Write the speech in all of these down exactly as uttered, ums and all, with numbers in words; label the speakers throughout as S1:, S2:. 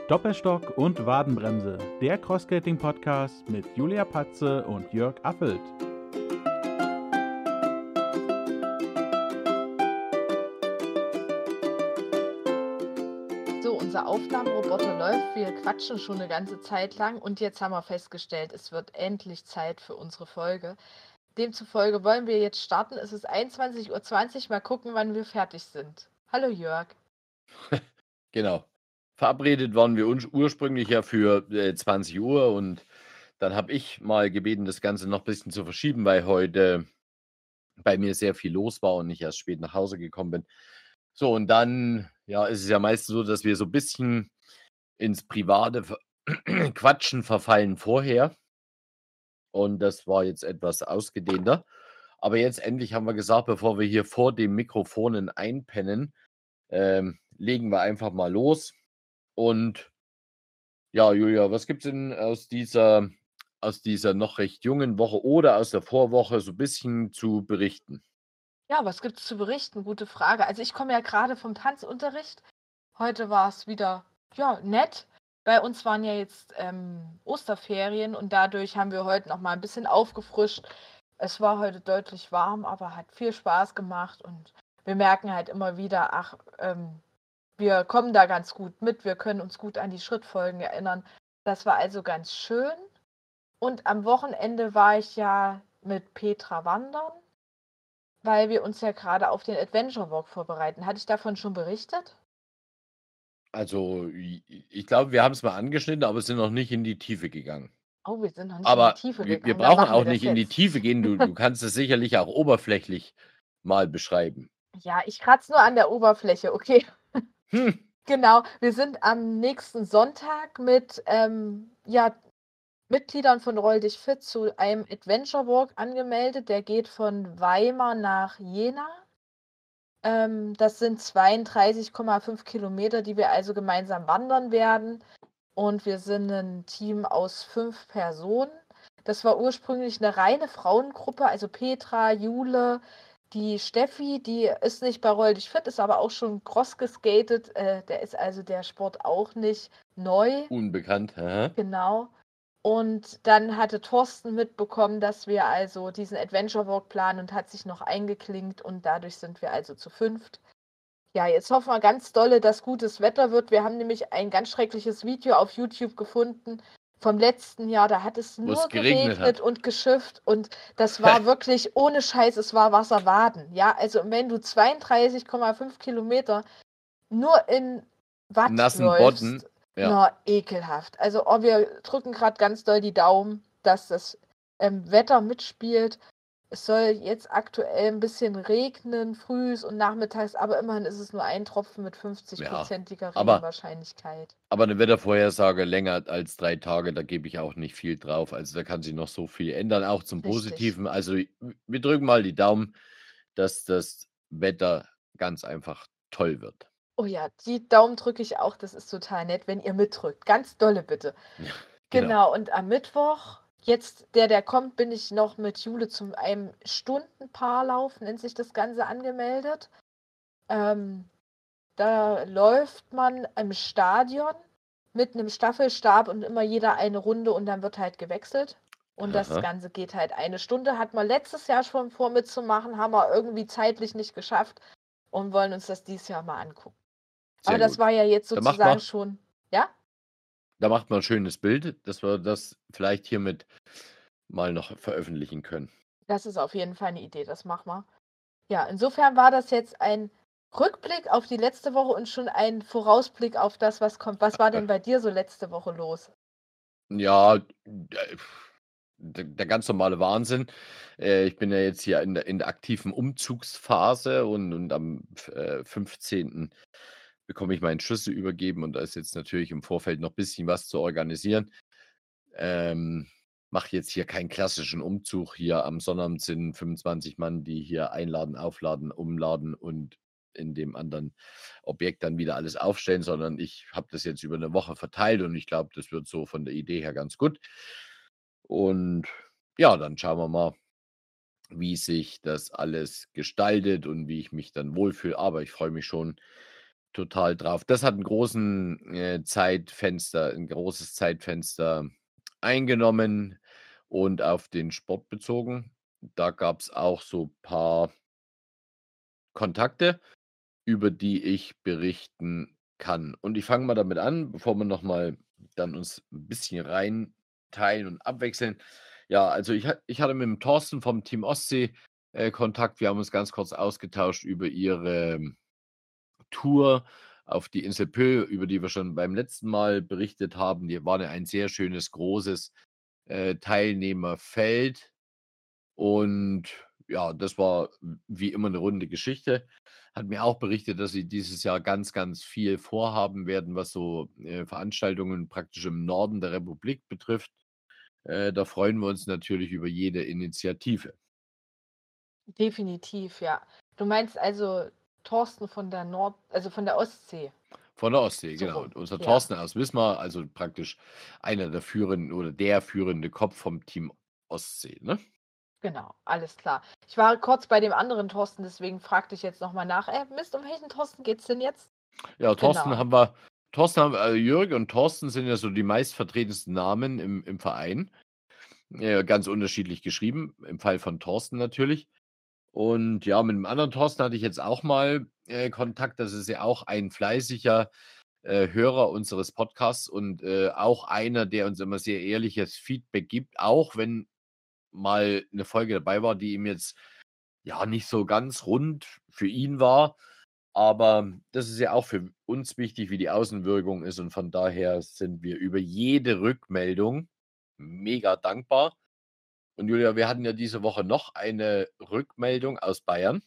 S1: Doppelstock und Wadenbremse, der Crossskating-Podcast mit Julia Patze und Jörg Affelt.
S2: So, unser Aufnahmeroboter läuft. Wir quatschen schon eine ganze Zeit lang und jetzt haben wir festgestellt, es wird endlich Zeit für unsere Folge. Demzufolge wollen wir jetzt starten. Es ist einundzwanzig Uhr zwanzig. Mal gucken, wann wir fertig sind. Hallo Jörg.
S3: Genau. Verabredet waren wir uns ursprünglich ja für äh, zwanzig Uhr und dann habe ich mal gebeten, das Ganze noch ein bisschen zu verschieben, weil heute bei mir sehr viel los war und ich erst spät nach Hause gekommen bin. So, und dann, ja, ist es ja meistens so, dass wir so ein bisschen ins private Ver Quatschen verfallen vorher. Und das war jetzt etwas ausgedehnter. Aber jetzt endlich haben wir gesagt, bevor wir hier vor den Mikrofonen einpennen, ähm, legen wir einfach mal los. Und ja, Julia, was gibt's denn aus dieser aus dieser noch recht jungen Woche oder aus der Vorwoche so 'n bisschen zu berichten?
S2: Ja, was gibt's zu berichten? Gute Frage. Also ich komme ja gerade vom Tanzunterricht. Heute war es wieder, ja, nett. Bei uns waren ja jetzt ähm, Osterferien und dadurch haben wir heute noch mal ein bisschen aufgefrischt. Es war heute deutlich warm, aber hat viel Spaß gemacht und wir merken halt immer wieder, ach, ähm, wir kommen da ganz gut mit, wir können uns gut an die Schrittfolgen erinnern. Das war also ganz schön. Und am Wochenende war ich ja mit Petra wandern, weil wir uns ja gerade auf den Adventure Walk vorbereiten. Hatte ich davon schon berichtet?
S3: Also, i ich glaube, wir haben's mal angeschnitten, aber sind noch nicht in die Tiefe gegangen.
S2: Oh, wir sind noch nicht in die
S3: Aber
S2: Tiefe
S3: wir wir
S2: gegangen. Dann
S3: brauchen
S2: machen wir
S3: auch
S2: das
S3: nicht in die
S2: jetzt.
S3: Tiefe gehen. Du du kannst es sicherlich auch oberflächlich mal beschreiben.
S2: Ja, ich kratze nur an der Oberfläche, okay.
S3: Hm,
S2: Genau, wir sind am nächsten Sonntag mit ähm, ja, Mitgliedern von Roll dich fit zu einem Adventure Walk angemeldet. Der geht von Weimar nach Jena. Ähm, das sind zweiunddreißig Komma fünf Kilometer, die wir also gemeinsam wandern werden. Und wir sind ein Team aus fünf Personen. Das war ursprünglich eine reine Frauengruppe, also Petra, Jule, die Steffi, die ist nicht bei Roll dich fit, ist aber auch schon Cross geskatet. Äh, der ist also der Sport auch nicht neu.
S3: unbekannt, aha.
S2: Genau. Und dann hatte Thorsten mitbekommen, dass wir also diesen Adventure Walk planen und hat sich noch eingeklinkt und dadurch sind wir also zu fünft. Ja, jetzt hoffen wir ganz dolle, dass gutes Wetter wird. Wir haben nämlich ein ganz schreckliches Video auf YouTube gefunden vom letzten Jahr. Da hat es
S3: Wo's
S2: nur
S3: geregnet
S2: geregnet
S3: hat.
S2: und geschifft und das war wirklich ohne Scheiß, es war Wasserwaden. Ja, also wenn du zweiunddreißig Komma fünf Kilometer nur in Watt
S3: Nassen Bodden,
S2: läufst,
S3: ja.
S2: na, ekelhaft. Also oh, wir drücken gerade ganz doll die Daumen, dass das ähm, Wetter mitspielt. Es soll jetzt aktuell ein bisschen regnen, frühs und nachmittags, aber immerhin ist es nur ein Tropfen mit
S3: Ja,
S2: fünfzig-prozentiger
S3: aber
S2: Regenwahrscheinlichkeit.
S3: aber 'ne Wettervorhersage länger als drei Tage, da gebe ich auch nicht viel drauf. Also, da kann sich noch so viel ändern, auch zum
S2: Richtig.
S3: Positiven. Also, w wir drücken mal die Daumen, dass das Wetter ganz einfach toll wird.
S2: Oh ja, die Daumen drücke ich auch, das ist total nett, wenn ihr mitdrückt. Ganz dolle bitte.
S3: Ja, genau.
S2: Genau, und am Mittwoch, jetzt der, der kommt, bin ich noch mit Jule zum einem Stundenpaarlauf, nennt sich das Ganze, angemeldet. Ähm, Da läuft man im Stadion mit einem Staffelstab und immer jeder eine Runde und dann wird halt gewechselt. Und das
S3: Aha,
S2: Ganze geht halt eine Stunde. Hat man letztes Jahr schon vor mitzumachen, haben wir irgendwie zeitlich nicht geschafft und wollen uns das dieses Jahr mal angucken. Aber
S3: sehr
S2: das
S3: gut.
S2: war ja jetzt
S3: Da macht
S2: sozusagen
S3: man
S2: schon, ja?
S3: da macht man 'n schönes Bild, dass wir das vielleicht hiermit mal noch veröffentlichen können.
S2: Das ist auf jeden Fall eine Idee, das machen wir. Ja, insofern war das jetzt ein Rückblick auf die letzte Woche und schon ein Vorausblick auf das, was kommt. Was war
S3: Äh,
S2: denn bei dir so letzte Woche los?
S3: ja, äh, der der ganz normale Wahnsinn. Äh, ich bin ja jetzt hier in der in der aktiven Umzugsphase und und am f äh, fünfzehnten bekomme ich meinen Schlüssel übergeben und da ist jetzt natürlich im Vorfeld noch bisschen was zu organisieren. Ähm, Mache jetzt hier keinen klassischen Umzug. Hier am Sonnabend sind fünfundzwanzig Mann, die hier einladen, aufladen, umladen und in dem anderen Objekt dann wieder alles aufstellen, sondern ich habe das jetzt über eine Woche verteilt und ich glaube, das wird so von der Idee her ganz gut. Und ja, dann schauen wir mal, wie sich das alles gestaltet und wie ich mich dann wohlfühle. Aber ich freue mich schon total drauf. Das hat 'n großen, äh, Zeitfenster 'n großes Zeitfenster eingenommen und auf den Sport bezogen. Da gab's auch so paar Kontakte, über die ich berichten kann. Und ich fange mal damit an, bevor wir noch mal dann uns 'n bisschen reinteilen und abwechseln. Ja, also ich ha ich hatte mit dem Thorsten vom Team Ostsee, äh, Kontakt. Wir haben uns ganz kurz ausgetauscht über ihre Tour auf die Insel Pö, über die wir schon beim letzten Mal berichtet haben. Die waren ja ein sehr schönes, großes, äh, Teilnehmerfeld. Und ja, das war w wie immer 'ne runde Geschichte. Hat mir auch berichtet, dass sie dieses Jahr ganz, ganz viel vorhaben werden, was so, äh, Veranstaltungen praktisch im Norden der Republik betrifft. Äh, da freuen wir uns natürlich über jede Initiative.
S2: Definitiv, ja. Du meinst also Thorsten von der Nord also von der Ostsee?
S3: Von der Ostsee,
S2: So
S3: genau.
S2: rum,
S3: Und unser
S2: ja.
S3: Thorsten aus Wismar, also praktisch einer der führenden oder der führende Kopf vom Team Ostsee, ne?
S2: Genau, alles klar. Ich war kurz bei dem anderen Thorsten, deswegen fragte ich jetzt noch mal nach. Äh, Mist, um welchen Thorsten geht's denn jetzt?
S3: Ja, Thorsten
S2: Genau.
S3: haben wir Thorsten haben wir äh, Jörg und Thorsten sind ja so die meistvertretensten Namen im im Verein. Äh, ganz unterschiedlich geschrieben, im Fall von Thorsten natürlich. Und ja, mit 'nem anderen Thorsten hatte ich jetzt auch mal, äh, Kontakt. Das ist ja auch ein fleißiger, äh, Hörer unseres Podcasts und, äh, auch einer, der uns immer sehr ehrliches Feedback gibt, auch wenn mal 'ne Folge dabei war, die ihm jetzt, ja, nicht so ganz rund für ihn war. Aber das ist ja auch für uns wichtig, wie die Außenwirkung ist und von daher sind wir über jede Rückmeldung mega dankbar. Und Julia, wir hatten ja diese Woche noch eine Rückmeldung aus Bayern.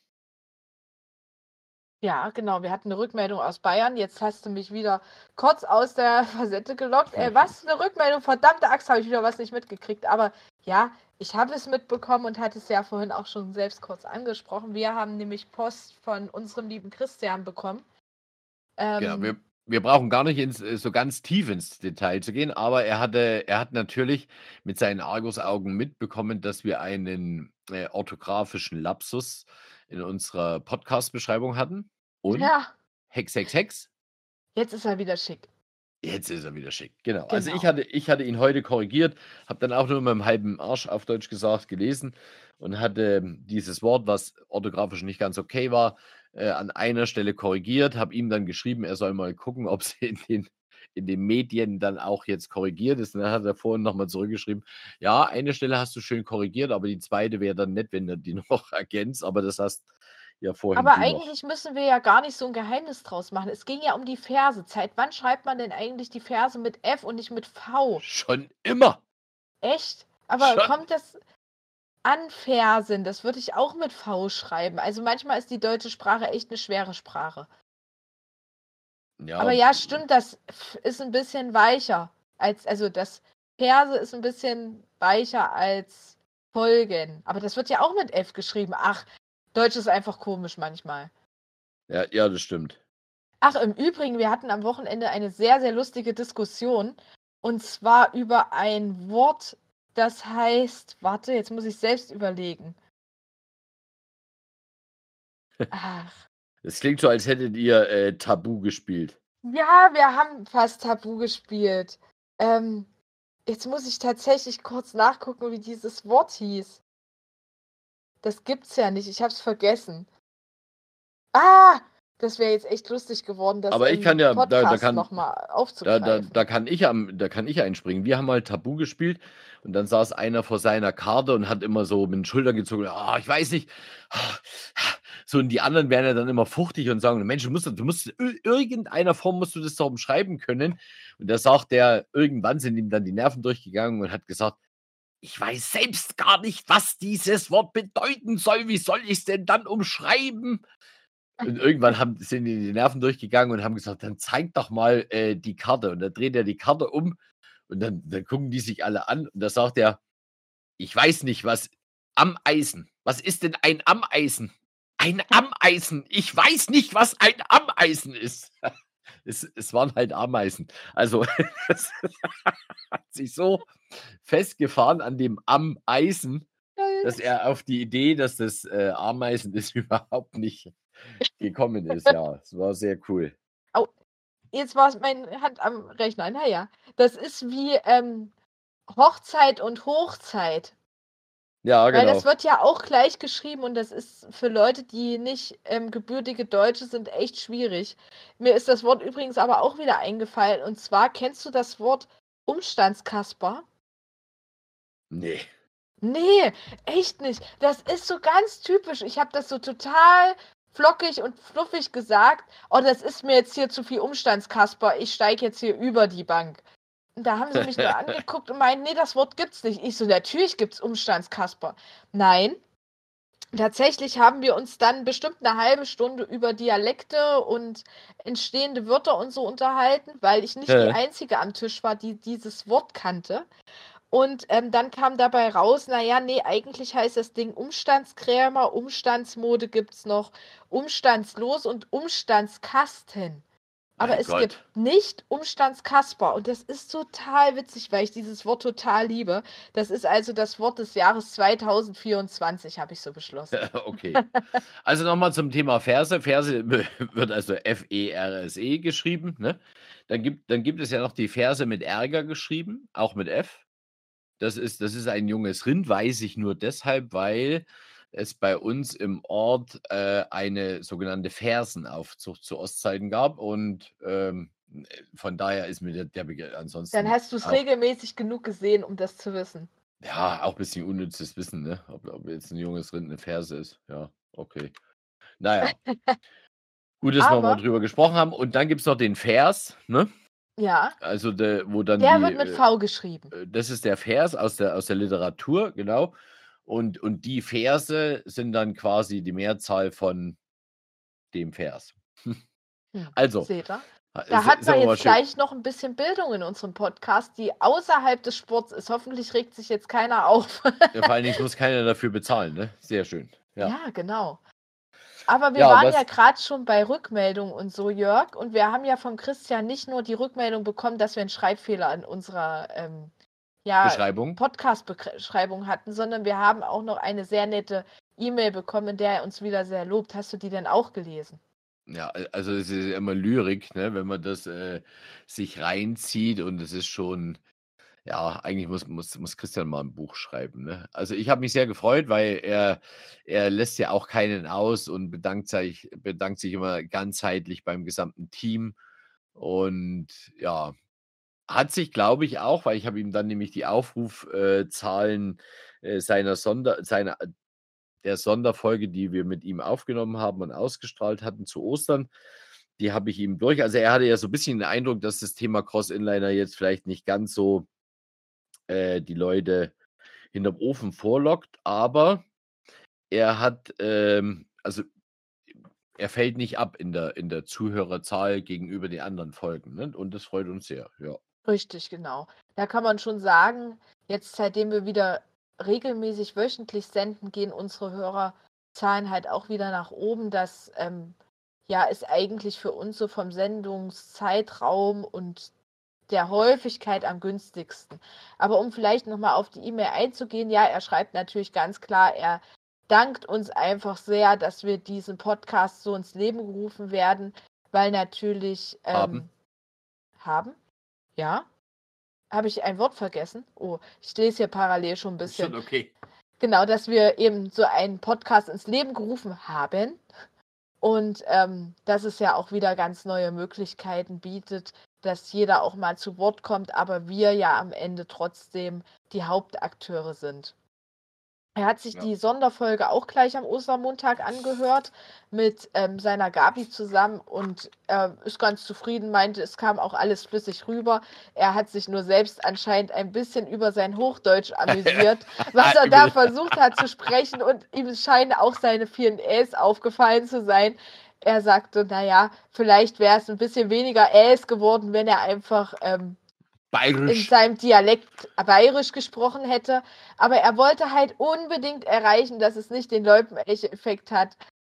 S2: Ja, genau. Wir hatten 'ne Rückmeldung aus Bayern. Jetzt hast du mich wieder kurz aus der Fassette gelockt. Äh, was? 'Ne Rückmeldung? Verdammte Axt, habe ich wieder was nicht mitgekriegt. Aber ja, ich habe es mitbekommen und hatte es ja vorhin auch schon selbst kurz angesprochen. Wir haben nämlich Post von unserem lieben Christian bekommen.
S3: Ja, wir
S2: Ähm
S3: wir brauchen gar nicht ins äh, so ganz tief ins Detail zu gehen, aber er hatte er hat natürlich mit seinen Argusaugen mitbekommen, dass wir einen, äh, orthografischen Lapsus in unserer Podcast-Beschreibung hatten und
S2: Ja.
S3: Hex, Hex, Hex
S2: Jetzt ist er wieder schick.
S3: jetzt ist er wieder schick, genau. Also, ich
S2: Genau.
S3: hatte ich hatte ihn heute korrigiert, habe dann auch nur mit 'm halben Arsch, auf Deutsch gesagt, gelesen und hatte dieses Wort, was orthografisch nicht ganz okay war, äh, an einer Stelle korrigiert, habe ihm dann geschrieben, er soll mal gucken, ob's in den in den Medien dann auch jetzt korrigiert ist. Und dann hat er vorhin noch mal zurückgeschrieben: „Ja, eine Stelle hast du schön korrigiert, aber die zweite wäre dann nett, wenn du die noch ergänzt, aber das hast ja vorhin
S2: Aber
S3: du noch.“
S2: eigentlich müssen wir ja gar nicht so 'n Geheimnis draus machen. Es ging ja um die Verse. Seit wann schreibt man denn eigentlich die Verse mit F und nicht mit V?
S3: Schon immer.
S2: Echt? Aber
S3: Schon.
S2: kommt das Anfersen, das würde ich auch mit V schreiben. Also, manchmal ist die deutsche Sprache echt 'ne schwere Sprache. Aber
S3: Ja.
S2: ja, stimmt, das F ist 'n bisschen weicher als also, das Verse ist 'n bisschen weicher als Folgen. Aber das wird ja auch mit F geschrieben. Ach, Deutsch ist einfach komisch manchmal.
S3: Ja, ja, das stimmt.
S2: Ach, im Übrigen, wir hatten am Wochenende eine sehr, sehr lustige Diskussion. Und zwar über ein Wort, das heißt warte, jetzt muss ich selbst überlegen. Ach.
S3: Es klingt so, als hättet ihr, äh, Tabu gespielt.
S2: Ja, wir haben fast Tabu gespielt. Ähm, jetzt muss ich tatsächlich kurz nachgucken, wie dieses Wort hieß. Das gibt's ja nicht, ich habe es vergessen. Ah, das wäre jetzt echt lustig geworden, das
S3: Aber ich kann
S2: im
S3: ja da da
S2: Podcast
S3: kann
S2: noch mal
S3: da da
S2: aufzugreifen.
S3: da kann ich am da kann ich einspringen. Wir haben mal Tabu gespielt und dann saß einer vor seiner Karte und hat immer so mit den Schultern gezuckt: „Ah, ich weiß nicht.“ So, und die anderen werden ja dann immer fuchtig und sagen: „Mensch, du musst du musst ir irgendeiner Form musst du das doch umschreiben können.“ Und da sagt der irgendwann sind ihm dann die Nerven durchgegangen und hat gesagt: „Ich weiß selbst gar nicht, was dieses Wort bedeuten soll. Wie soll ich's denn dann umschreiben?“ Und irgendwann haben sind ihm die Nerven durchgegangen und haben gesagt: „Dann zeig doch mal, äh, die Karte.“ Und dann dreht er die Karte um und dann dann gucken die sich alle an und da sagt er: „Ich weiß nicht, was Ameisen. Was ist denn ein Ameisen? Ein Ameisen. Ich weiß nicht, was ein Ameisen ist.“ Es es waren halt Ameisen. Also, das hat sich so festgefahren an dem Ameisen, dass er auf die Idee, dass das, äh, Ameisen ist, überhaupt nicht gekommen ist. Ja, es war sehr cool.
S2: Au, jetzt war es meine Hand am Rechner. Naja, das ist wie ähm, Hochzeit und Hochzeit.
S3: Ja,
S2: Weil das
S3: genau.
S2: wird ja auch gleich geschrieben und das ist für Leute, die nicht ähm, gebürtige Deutsche sind, echt schwierig. Mir ist das Wort übrigens aber auch wieder eingefallen. Und zwar, kennst du das Wort Umstandskasper?
S3: Nee.
S2: Nee, echt nicht. Das ist so ganz typisch. Ich habe das so total flockig und fluffig gesagt. Oh, das ist mir jetzt hier zu viel Umstandskasper. Ich steige jetzt hier über die Bank. Und da haben sie mich nur angeguckt und meinten, nee, das Wort gibt's nicht. Ich so, natürlich gibt's Umstandskasper. Nein, tatsächlich haben wir uns dann bestimmt eine halbe Stunde über Dialekte und entstehende Wörter und so unterhalten, weil ich nicht die
S3: Hä?
S2: Einzige am Tisch war, die dieses Wort kannte. Und ähm, dann kam dabei raus, naja, nee, eigentlich heißt das Ding Umstandskrämer, Umstandsmode gibt's noch, umstandslos und Umstandskasten. Aber
S3: Mein
S2: es gibt
S3: Gott.
S2: nicht Umstandskasper. Und das ist total witzig, weil ich dieses Wort total liebe. Das ist also das Wort des Jahres zweitausendvierundzwanzig, habe ich so beschlossen.
S3: Okay. Also nochmal zum Thema Verse. Verse wird also F E R S E geschrieben, ne? Dann gibt, dann gibt es ja noch die Verse mit Ärger geschrieben, auch mit F. Das ist, das ist ein junges Rind, weiß ich nur deshalb, weil es bei uns im Ort äh, eine sogenannte Fersenaufzucht zu Ostzeiten gab und ähm, von daher ist mir der, der Begriff
S2: Dann
S3: ansonsten
S2: hast du es
S3: auch,
S2: regelmäßig genug gesehen, um das zu wissen.
S3: ja, auch ein bisschen unnützes Wissen, ne? Ob, ob jetzt ein junges Rind eine Ferse ist. Ja, okay. Naja, gut, dass wir mal
S2: Aber,
S3: drüber gesprochen haben. Und dann gibt es noch den Vers, ne?
S2: ja,
S3: Also der, wo dann
S2: der
S3: die,
S2: wird mit
S3: äh,
S2: V geschrieben.
S3: äh, das ist der Vers aus der, aus der Literatur, genau. Und, und die Verse sind dann quasi die Mehrzahl von dem Vers.
S2: Hm,
S3: Also,
S2: seht ihr?
S3: äh,
S2: Da
S3: s-
S2: hat man
S3: sagen wir mal
S2: jetzt
S3: schön,
S2: gleich noch ein bisschen Bildung in unserem Podcast, die außerhalb des Sports ist. Hoffentlich regt sich jetzt keiner auf.
S3: ja, vor allen Dingen muss keiner dafür bezahlen, ne? Sehr schön. Ja,
S2: Ja, genau. Aber wir
S3: ja
S2: waren ja
S3: was,
S2: gerade schon bei Rückmeldung und so, Jörg, und wir haben ja vom Christian nicht nur die Rückmeldung bekommen, dass wir einen Schreibfehler in unserer ähm, ja,
S3: Beschreibung?
S2: Podcast-Beschreibung hatten, sondern wir haben auch noch eine sehr nette E-Mail bekommen, in der er uns wieder sehr lobt. Hast du die denn auch gelesen?
S3: Ja, a- also es ist immer Lyrik, ne? Wenn man das äh, sich reinzieht und es ist schon. Ja, eigentlich muss muss muss Christian mal ein Buch schreiben, ne? Also, ich habe mich sehr gefreut, weil er er lässt ja auch keinen aus und bedankt sich bedankt sich immer ganzheitlich beim gesamten Team und ja, hat sich, glaube ich, auch, weil ich habe ihm dann nämlich die Aufrufzahlen äh, Zahlen, äh, seiner Sonder seiner der Sonderfolge, die wir mit ihm aufgenommen haben und ausgestrahlt hatten zu Ostern, die habe ich ihm durch also, er hatte ja so ein bisschen den Eindruck, dass das Thema Cross-Inliner jetzt vielleicht nicht ganz so, äh, die Leute hinterm Ofen vorlockt, aber er hat, ähm also, er fällt nicht ab in der in der Zuhörerzahl gegenüber den anderen Folgen, ne? Und das freut uns sehr, ja.
S2: Richtig, genau. Da kann man schon sagen, jetzt seitdem wir wieder regelmäßig wöchentlich senden, gehen unsere Hörerzahlen halt auch wieder nach oben. Das ähm, ja, ist eigentlich für uns so vom Sendungszeitraum und der Häufigkeit am günstigsten. Aber um vielleicht nochmal auf die E-Mail einzugehen, ja, er schreibt natürlich ganz klar, er dankt uns einfach sehr, dass wir diesen Podcast so ins Leben gerufen werden, weil natürlich
S3: Haben.
S2: ähm, haben, ja. Habe ich ein Wort vergessen? Oh, ich lese hier parallel schon ein
S3: Ist schon
S2: bisschen.
S3: okay.
S2: Genau, dass wir eben so einen Podcast ins Leben gerufen haben und ähm, dass es ja auch wieder ganz neue Möglichkeiten bietet, dass jeder auch mal zu Wort kommt, aber wir ja am Ende trotzdem die Hauptakteure sind. Er hat sich
S3: Ja.
S2: die Sonderfolge auch gleich am Ostermontag angehört mit ähm, seiner Gabi zusammen und er ist ganz zufrieden, meinte, es kam auch alles flüssig rüber. Er hat sich nur selbst anscheinend ein bisschen über sein Hochdeutsch amüsiert, was er da versucht hat zu sprechen und ihm scheinen auch seine vielen Äs aufgefallen zu sein. Er sagte, naja, vielleicht wäre es ein bisschen weniger Äs geworden, wenn er einfach ähm, in
S3: Bayerisch.
S2: seinem Dialekt bayerisch gesprochen hätte, aber er wollte halt unbedingt erreichen, dass es nicht den Loipenelche-Effekt hat.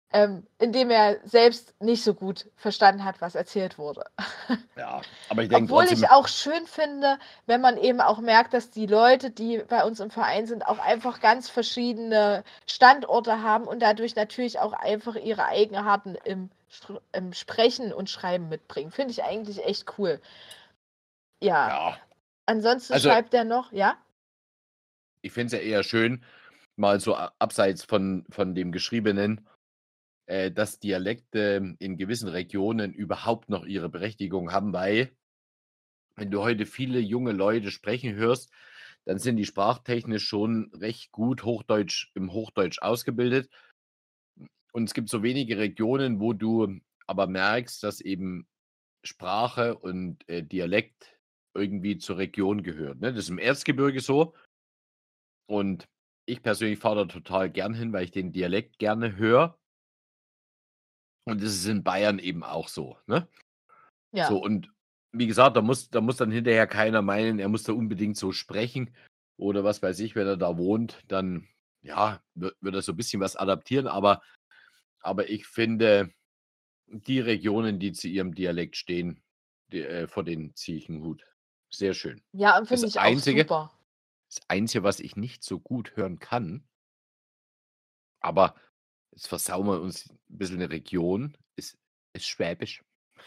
S2: ähm, in dem er selbst nicht so gut verstanden hat, was erzählt wurde.
S3: Ja, aber ich denke
S2: Obwohl
S3: trotzdem,
S2: ich auch schön finde, wenn man eben auch merkt, dass die Leute, die bei uns im Verein sind, auch einfach ganz verschiedene Standorte haben und dadurch natürlich auch einfach ihre Eigenarten im, Str- im Sprechen und Schreiben mitbringen. Finde ich eigentlich echt cool. Ja,
S3: ja,
S2: ansonsten
S3: also
S2: schreibt er noch, ja?
S3: ich finde es ja eher schön, mal so a- abseits von, von dem Geschriebenen, äh, dass Dialekte in gewissen Regionen überhaupt noch ihre Berechtigung haben, weil wenn du heute viele junge Leute sprechen hörst, dann sind die sprachtechnisch schon recht gut Hochdeutsch im Hochdeutsch ausgebildet. Und es gibt so wenige Regionen, wo du aber merkst, dass eben Sprache und äh, Dialekt irgendwie zur Region gehören. Ne? Das ist im Erzgebirge so. Und ich persönlich fahre da total gern hin, weil ich den Dialekt gerne höre. Und das ist in Bayern eben auch so. Ne?
S2: Ja.
S3: So, und wie gesagt, da muss, da muss dann hinterher keiner meinen, er muss da unbedingt so sprechen oder was weiß ich, wenn er da wohnt, dann ja, wird, wird er so ein bisschen was adaptieren, aber, aber ich finde, die Regionen, die zu ihrem Dialekt stehen, die, äh, vor denen ziehe ich einen Hut. Sehr schön.
S2: Ja, und
S3: Das
S2: finde ich auch
S3: Einzige,
S2: super.
S3: das Einzige, was ich nicht so gut hören kann, aber jetzt versauen wir uns ein bisschen eine Region, ist, ist Schwäbisch.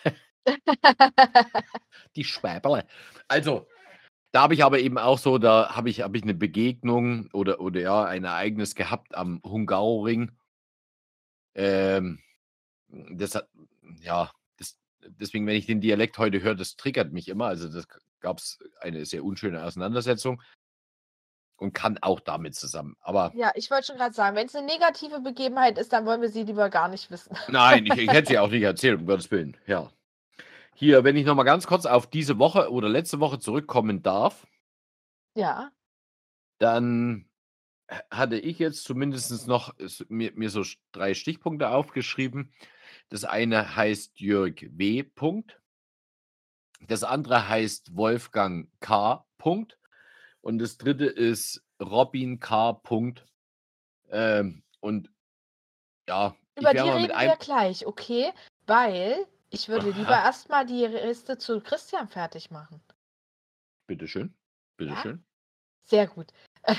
S3: Die Schwäberle. Also, da habe ich aber eben auch so, da habe ich habe ich 'ne Begegnung oder oder ja, ein Ereignis gehabt am Hungaroring. Ähm, das hat ja, das deswegen, wenn ich den Dialekt heute höre, das triggert mich immer. Also, das gab's eine sehr unschöne Auseinandersetzung und kann auch damit zusammen. Aber
S2: Ja, ich wollte schon gerade sagen, wenn es eine negative Begebenheit ist, dann wollen wir sie lieber gar nicht wissen.
S3: nein, ich ich hätte sie auch nicht erzählt, um Gottes Willen, ja. Hier, wenn ich noch mal ganz kurz auf diese Woche oder letzte Woche zurückkommen darf,
S2: Ja.
S3: dann ha hatte ich jetzt zumindest noch s mir mir so sch drei Stichpunkte aufgeschrieben. Das eine heißt Jörg W. Punkt. Das andere heißt Wolfgang K. Punkt. Und das dritte ist Robin K. Punkt. Ähm, und ja, ich
S2: Über
S3: werde
S2: die
S3: mal mit
S2: reden wir
S3: einem
S2: gleich, okay? Weil ich würde lieber
S3: aha,
S2: erst mal die Liste zu Christian fertig machen.
S3: bitteschön,
S2: Ja?
S3: bitteschön.
S2: Sehr gut.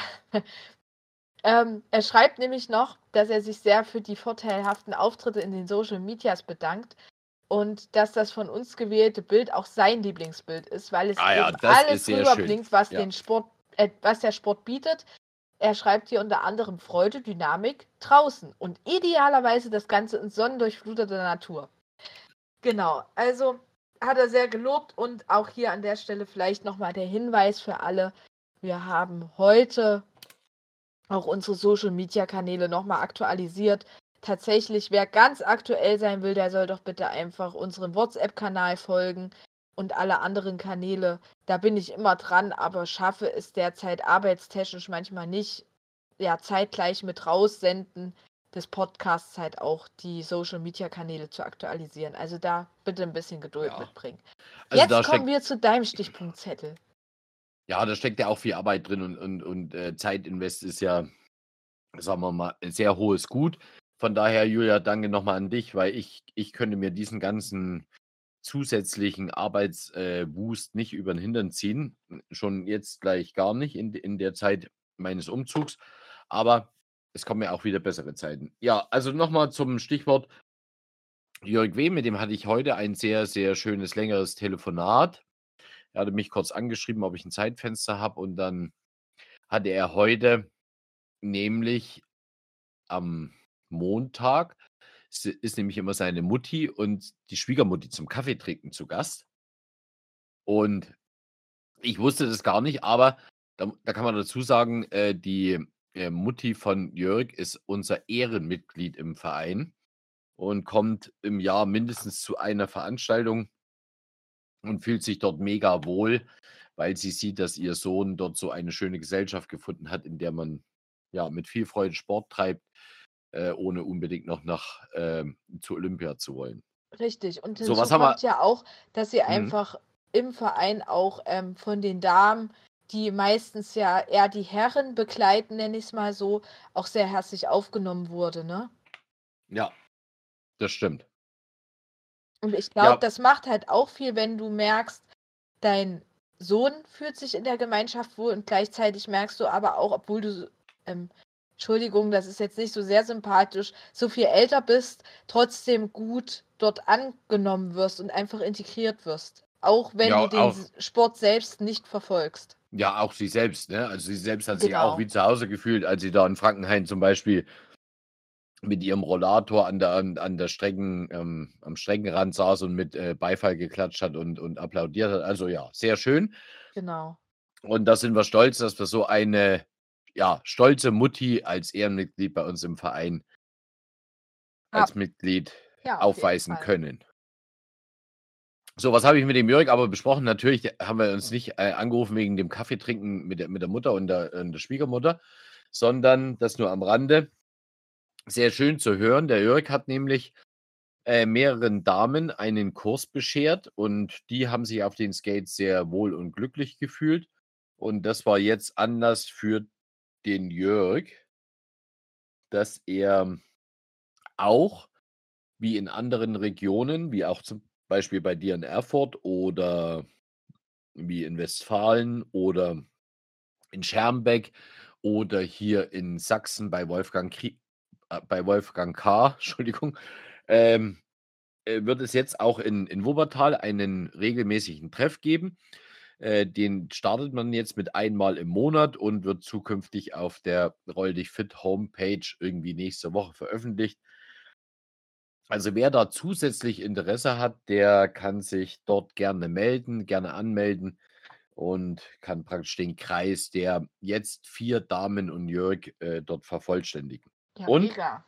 S2: Ähm, er schreibt nämlich noch, dass er sich sehr für die vorteilhaften Auftritte in den Social Medias bedankt und dass das von uns gewählte Bild auch sein Lieblingsbild ist, weil es
S3: Ah ja,
S2: eben
S3: das ist
S2: alles
S3: sehr schön.
S2: rüberbringt, was
S3: Ja,
S2: den Sport, äh, was der Sport bietet. Er schreibt hier unter anderem Freude, Dynamik draußen und idealerweise das Ganze in sonnendurchfluteter Natur. Genau, also hat er sehr gelobt und auch hier an der Stelle vielleicht nochmal der Hinweis für alle. Wir haben heute auch unsere Social-Media-Kanäle nochmal aktualisiert. Tatsächlich, wer ganz aktuell sein will, der soll doch bitte einfach unseren WhatsApp-Kanal folgen und alle anderen Kanäle. Da bin ich immer dran, aber schaffe es derzeit arbeitstechnisch manchmal nicht, ja, zeitgleich mit raussenden des Podcasts halt auch die Social-Media-Kanäle zu aktualisieren. Also da bitte ein bisschen Geduld
S3: ja.
S2: mitbringen.
S3: Also,
S2: Jetzt
S3: da
S2: kommen
S3: steckt
S2: wir zu deinem Stichpunktzettel.
S3: ja, da steckt ja auch viel Arbeit drin und und und, äh, Zeitinvest ist ja, sagen wir mal, ein sehr hohes Gut. Von daher, Julia, danke noch mal an dich, weil ich ich könnte mir diesen ganzen zusätzlichen Arbeits äh, Wust nicht über 'n Hintern ziehen. Schon jetzt gleich gar nicht in in der Zeit meines Umzugs, aber es kommen ja auch wieder bessere Zeiten. Ja, also noch mal zum Stichwort Jörg W., mit dem hatte ich heute ein sehr, sehr schönes, längeres Telefonat. Er hatte mich kurz angeschrieben, ob ich 'n Zeitfenster habe und dann hatte er heute nämlich am Montag s ist nämlich immer seine Mutti und die Schwiegermutti zum Kaffeetrinken zu Gast. Und ich wusste das gar nicht, aber da da kann man dazu sagen, äh, die, äh, Mutti von Jörg ist unser Ehrenmitglied im Verein und kommt im Jahr mindestens zu einer Veranstaltung und fühlt sich dort mega wohl, weil sie sieht, dass ihr Sohn dort so eine schöne Gesellschaft gefunden hat, in der man, ja, mit viel Freude Sport treibt, äh, ohne unbedingt noch nach, ähm zu Olympia zu wollen.
S2: Richtig. Und
S3: So,
S2: hinzu
S3: was haben wir
S2: kommt ja auch, dass sie
S3: mhm,
S2: einfach im Verein auch ähm, von den Damen, die meistens ja eher die Herren begleiten, nenne ich es mal so, auch sehr herzlich aufgenommen wurde, ne?
S3: ja. Das stimmt.
S2: Und ich glaube,
S3: Ja.
S2: das macht halt auch viel, wenn du merkst, dein Sohn fühlt sich in der Gemeinschaft wohl und gleichzeitig merkst du aber auch, obwohl du, so- ähm, Entschuldigung, das ist jetzt nicht so sehr sympathisch, so viel älter bist, trotzdem gut dort angenommen wirst und einfach integriert wirst. Auch wenn
S3: Ja,
S2: du den
S3: auch,
S2: S- Sport selbst nicht verfolgst.
S3: ja, auch sie selbst, ne? Also sie selbst hat sich auch
S2: Genau.
S3: wie zu Hause gefühlt, als sie da in Frankenhain zum Beispiel mit ihrem Rollator an der, an, an der Strecken, ähm, am Streckenrand saß und mit äh, Beifall geklatscht hat und, und applaudiert hat. Also ja, sehr schön.
S2: Genau.
S3: Und da sind wir stolz, dass wir so eine, ja, stolze Mutti als Ehrenmitglied bei uns im Verein als
S2: Ja,
S3: Mitglied
S2: ja, auf jeden
S3: aufweisen
S2: Fall.
S3: können. So, was habe ich mit dem Jörg aber besprochen? Natürlich haben wir uns nicht äh, angerufen wegen dem Kaffeetrinken mit der, mit der Mutter und der, und der Schwiegermutter, sondern das nur am Rande. Sehr schön zu hören. Der Jörg hat nämlich äh, mehreren Damen einen Kurs beschert und die haben sich auf den Skates sehr wohl und glücklich gefühlt. Und das war jetzt Anlass für den Jörg, dass er auch wie in anderen Regionen, wie auch zum Beispiel bei dir in Erfurt oder wie in Westfalen oder in Schermbeck oder hier in Sachsen bei Wolfgang Krie äh, bei Wolfgang K., Entschuldigung, ähm, äh, wird es jetzt auch in in Wuppertal einen regelmäßigen Treff geben. Äh, den startet man jetzt mit einmal im Monat und wird zukünftig auf der Roll dich fit Homepage irgendwie nächste Woche veröffentlicht. Also wer da zusätzlich Interesse hat, der kann sich dort gerne melden, gerne anmelden und kann praktisch den Kreis der jetzt vier Damen und Jörg äh, dort vervollständigen.
S2: Ja,
S3: Und
S2: mega.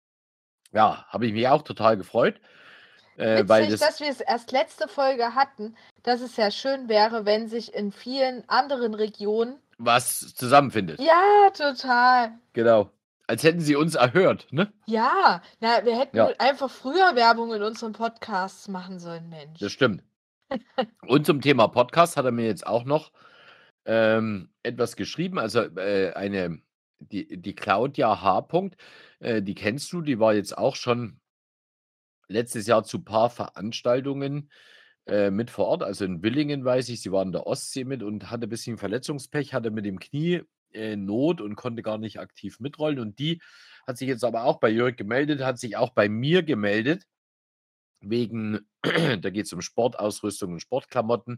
S3: ja, habe ich mich auch total gefreut, äh, weil
S2: Witzig,
S3: das
S2: dass wir es erst letzte Folge hatten, dass es ja schön wäre, wenn sich in vielen anderen Regionen.
S3: was zusammenfindet.
S2: Ja, total.
S3: Genau. Als hätten sie uns erhört, ne?
S2: Ja, na, wir hätten
S3: Ja,
S2: einfach früher Werbung in unseren Podcasts machen sollen,
S3: das
S2: Mensch.
S3: stimmt. Und zum Thema Podcast hat er mir jetzt auch noch ähm, etwas geschrieben. Also äh, eine, die, die Claudia H. Punkt, äh, die kennst du, die war jetzt auch schon letztes Jahr zu paar Veranstaltungen äh, mit vor Ort. Also in Willingen weiß ich, sie war in der Ostsee mit und hatte ein bisschen Verletzungspech, hatte mit dem Knie äh, Not und konnte gar nicht aktiv mitrollen. Und die hat sich jetzt aber auch bei Jörg gemeldet, hat sich auch bei mir gemeldet, wegen, da geht es um Sportausrüstung und Sportklamotten.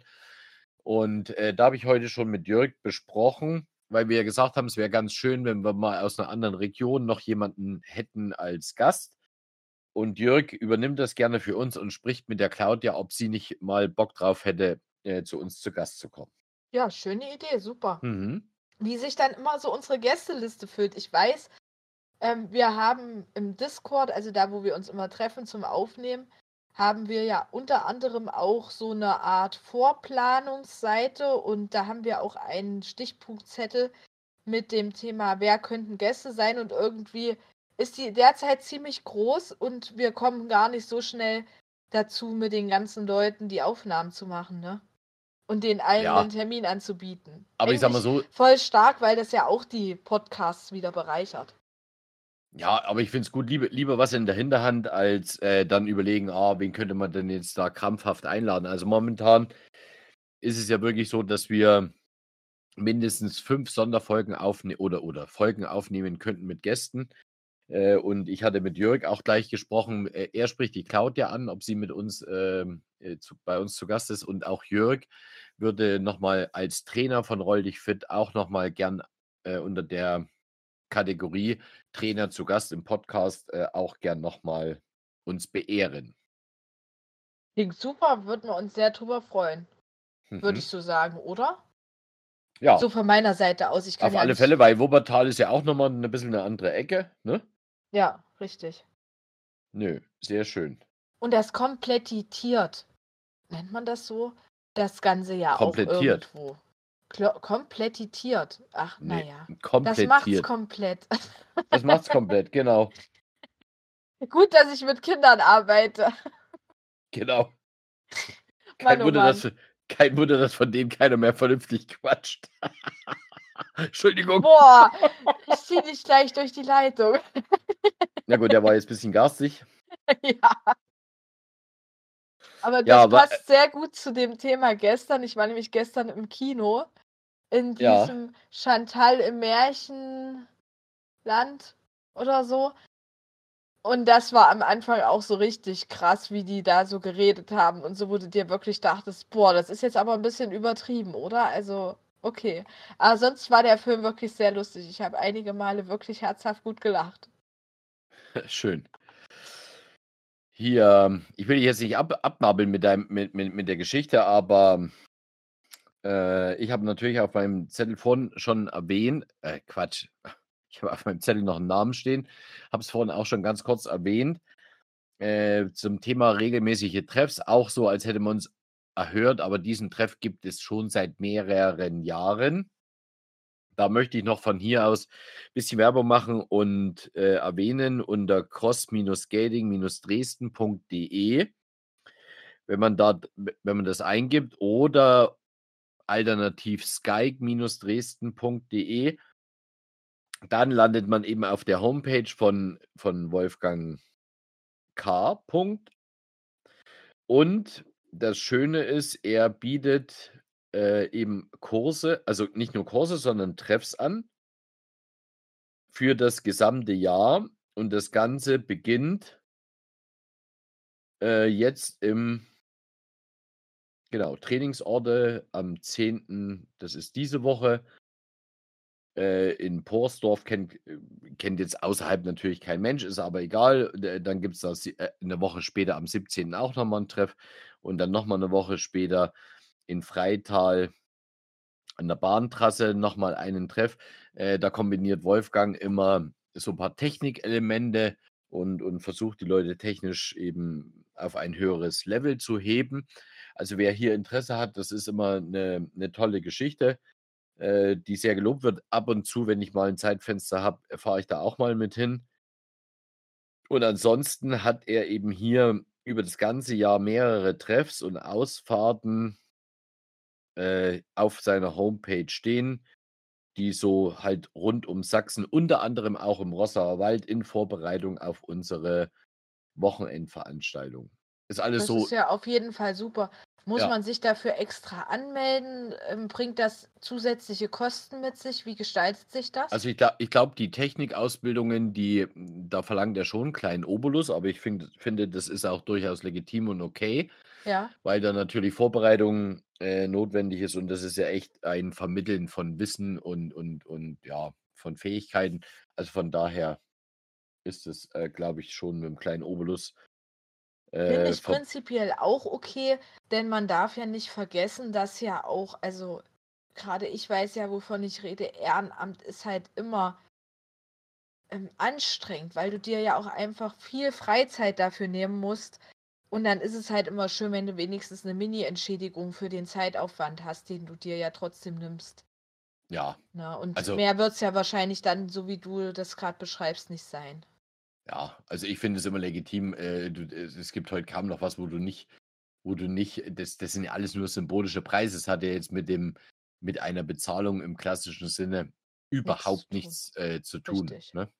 S3: Und äh, da habe ich heute schon mit Jörg besprochen, weil wir ja gesagt haben, es wäre ganz schön, wenn wir mal aus einer anderen Region noch jemanden hätten als Gast. Und Jörg übernimmt das gerne für uns und spricht mit der Claudia, ob sie nicht mal Bock drauf hätte, äh, zu uns zu Gast zu kommen.
S2: Ja, schöne Idee, super.
S3: Mhm.
S2: Wie sich dann immer so unsere Gästeliste füllt. Ich weiß, ähm, wir haben im Discord, also da, wo wir uns immer treffen zum Aufnehmen, haben wir ja unter anderem auch so eine Art Vorplanungsseite und da haben wir auch einen Stichpunktzettel mit dem Thema, wer könnten Gäste sein und irgendwie ist die derzeit ziemlich groß und wir kommen gar nicht so schnell dazu, mit den ganzen Leuten die Aufnahmen zu machen, ne? Und den allen
S3: Ja,
S2: einen Termin anzubieten.
S3: aber ich sag mal
S2: Eigentlich
S3: so,
S2: voll stark, weil das ja auch die Podcasts wieder bereichert.
S3: ja, aber ich finde es gut, lieber, lieber was in der Hinterhand, als äh, dann überlegen, ah, wen könnte man denn jetzt da krampfhaft einladen. Also momentan ist es ja wirklich so, dass wir mindestens fünf Sonderfolgen aufnehmen oder, oder Folgen aufnehmen könnten mit Gästen. Äh, und ich hatte mit Jörg auch gleich gesprochen. Äh, er spricht die Claudia an, ob sie mit uns ähm, äh, zu, bei uns zu Gast ist. Und auch Jörg würde nochmal als Trainer von Roll dich fit auch nochmal gern äh, unter der Kategorie Trainer zu Gast im Podcast äh, auch gern nochmal uns beehren.
S2: Klingt super, würden wir uns sehr drüber freuen, würde
S3: Mhm.
S2: ich so sagen, oder?
S3: Ja,
S2: So von meiner Seite aus. Ich kann
S3: auf
S2: ja
S3: alle
S2: nicht.
S3: Fälle, weil Wuppertal ist ja auch nochmal ein bisschen eine andere Ecke, ne?
S2: Ja, richtig.
S3: Nö, sehr schön.
S2: Und das komplettiert. Nennt man das so? Das Ganze ja auch
S3: Komplettiert.
S2: irgendwo. Klo komplettiert. Ach,
S3: Nee,
S2: naja. Das macht's
S3: komplettiert.
S2: komplett.
S3: Das macht's komplett, genau.
S2: Gut, dass ich mit Kindern arbeite.
S3: Genau.
S2: Mann,
S3: Kein
S2: oh
S3: Wunder,
S2: Mann.
S3: dass, kein Wunder, dass von denen keiner mehr vernünftig quatscht. Entschuldigung.
S2: Boah, ich zieh dich gleich durch die Leitung.
S3: Na gut, der war jetzt ein bisschen garstig.
S2: Ja. Aber
S3: Ja,
S2: das
S3: aber äh,
S2: passt sehr gut zu dem Thema gestern. Ich war nämlich gestern im Kino in
S3: ja,
S2: diesem Chantal im Märchenland oder so. Und das war am Anfang auch so richtig krass, wie die da so geredet haben und so, wo du dir wirklich dachtest: „Boah, das ist jetzt aber ein bisschen übertrieben, oder?“ Also, okay. Aber sonst war der Film wirklich sehr lustig. Ich habe einige Male wirklich herzhaft gut gelacht.
S3: schön. Hier, ich will dich jetzt nicht ab abnabeln mit deinem mit mit mit der Geschichte, aber, äh, ich habe natürlich auf meinem Zettel vorhin schon erwähnt äh, Quatsch, ich habe auf meinem Zettel noch einen Namen stehen, habe es vorhin auch schon ganz kurz erwähnt, äh, zum Thema regelmäßige Treffs, auch so, als hätte man uns erhört, aber diesen Treff gibt es schon seit mehreren Jahren. Da möchte ich noch von hier aus ein bisschen Werbung machen und, äh, erwähnen unter cross-skating-dresden.de, wenn man da wenn man das eingibt oder alternativ skype-dresden.de, dann landet man eben auf der Homepage von von Wolfgang K. Punkt. Und das Schöne ist, er bietet, äh, eben Kurse, also nicht nur Kurse, sondern Treffs an für das gesamte Jahr und das Ganze beginnt, äh, jetzt im genau, Trainingsorte am zehnten, das ist diese Woche, äh, in Porsdorf kennt äh, kennt jetzt außerhalb natürlich kein Mensch, ist aber egal. D Dann gibt's da sie äh, 'ne Woche später am siebzehnten auch noch mal 'n Treff und dann noch mal 'ne Woche später in Freital an der Bahntrasse noch mal einen Treff. Äh, da kombiniert Wolfgang immer so 'n paar Technikelemente und und versucht, die Leute technisch eben auf ein höheres Level zu heben. Also, wer hier Interesse hat, das ist immer 'ne 'ne tolle Geschichte, äh, die sehr gelobt wird. Ab und zu, wenn ich mal 'n Zeitfenster habe, fahre ich da auch mal mit hin. Und ansonsten hat er eben hier über das ganze Jahr mehrere Treffs und Ausfahrten, äh, auf seiner Homepage stehen, die so halt rund um Sachsen, unter anderem auch im Rossauer Wald in Vorbereitung auf unsere Wochenendveranstaltung. Ist alles
S2: Das ist
S3: so
S2: ja auf jeden Fall super. Muss
S3: ja.
S2: man sich dafür extra anmelden? Ähm, bringt das zusätzliche Kosten mit sich? Wie gestaltet sich das?
S3: Also, ich gla ich glaube, die Technikausbildungen, die hm, da verlangt er schon 'n kleinen Obolus, aber ich finde finde, das ist auch durchaus legitim und okay,
S2: Ja.
S3: weil da natürlich Vorbereitung, äh, notwendig ist und das ist ja echt ein Vermitteln von Wissen und und und ja, von Fähigkeiten. Also, von daher ist es, äh, glaube ich, schon mit 'm kleinen Obolus,
S2: Finde
S3: äh,
S2: ich
S3: ver
S2: prinzipiell auch okay, denn man darf ja nicht vergessen, dass ja auch also, gerade ich weiß ja, wovon ich rede, Ehrenamt ist halt immer, ähm, anstrengend, weil du dir ja auch einfach viel Freizeit dafür nehmen musst. Und dann ist es halt immer schön, wenn du wenigstens eine Mini-Entschädigung für den Zeitaufwand hast, den du dir ja trotzdem nimmst,
S3: ja,
S2: ne? Und
S3: also
S2: mehr wird's ja wahrscheinlich dann, so wie du das gerade beschreibst, nicht sein.
S3: ja, also, ich finde es immer legitim, äh, du es es gibt heute kaum noch was, wo du nicht wo du nicht das das sind ja alles nur symbolische Preise. Es hat ja jetzt mit dem mit einer Bezahlung im klassischen Sinne
S2: Nichts zu
S3: überhaupt
S2: tun.
S3: nichts, äh, zu tun,
S2: Richtig.
S3: ne?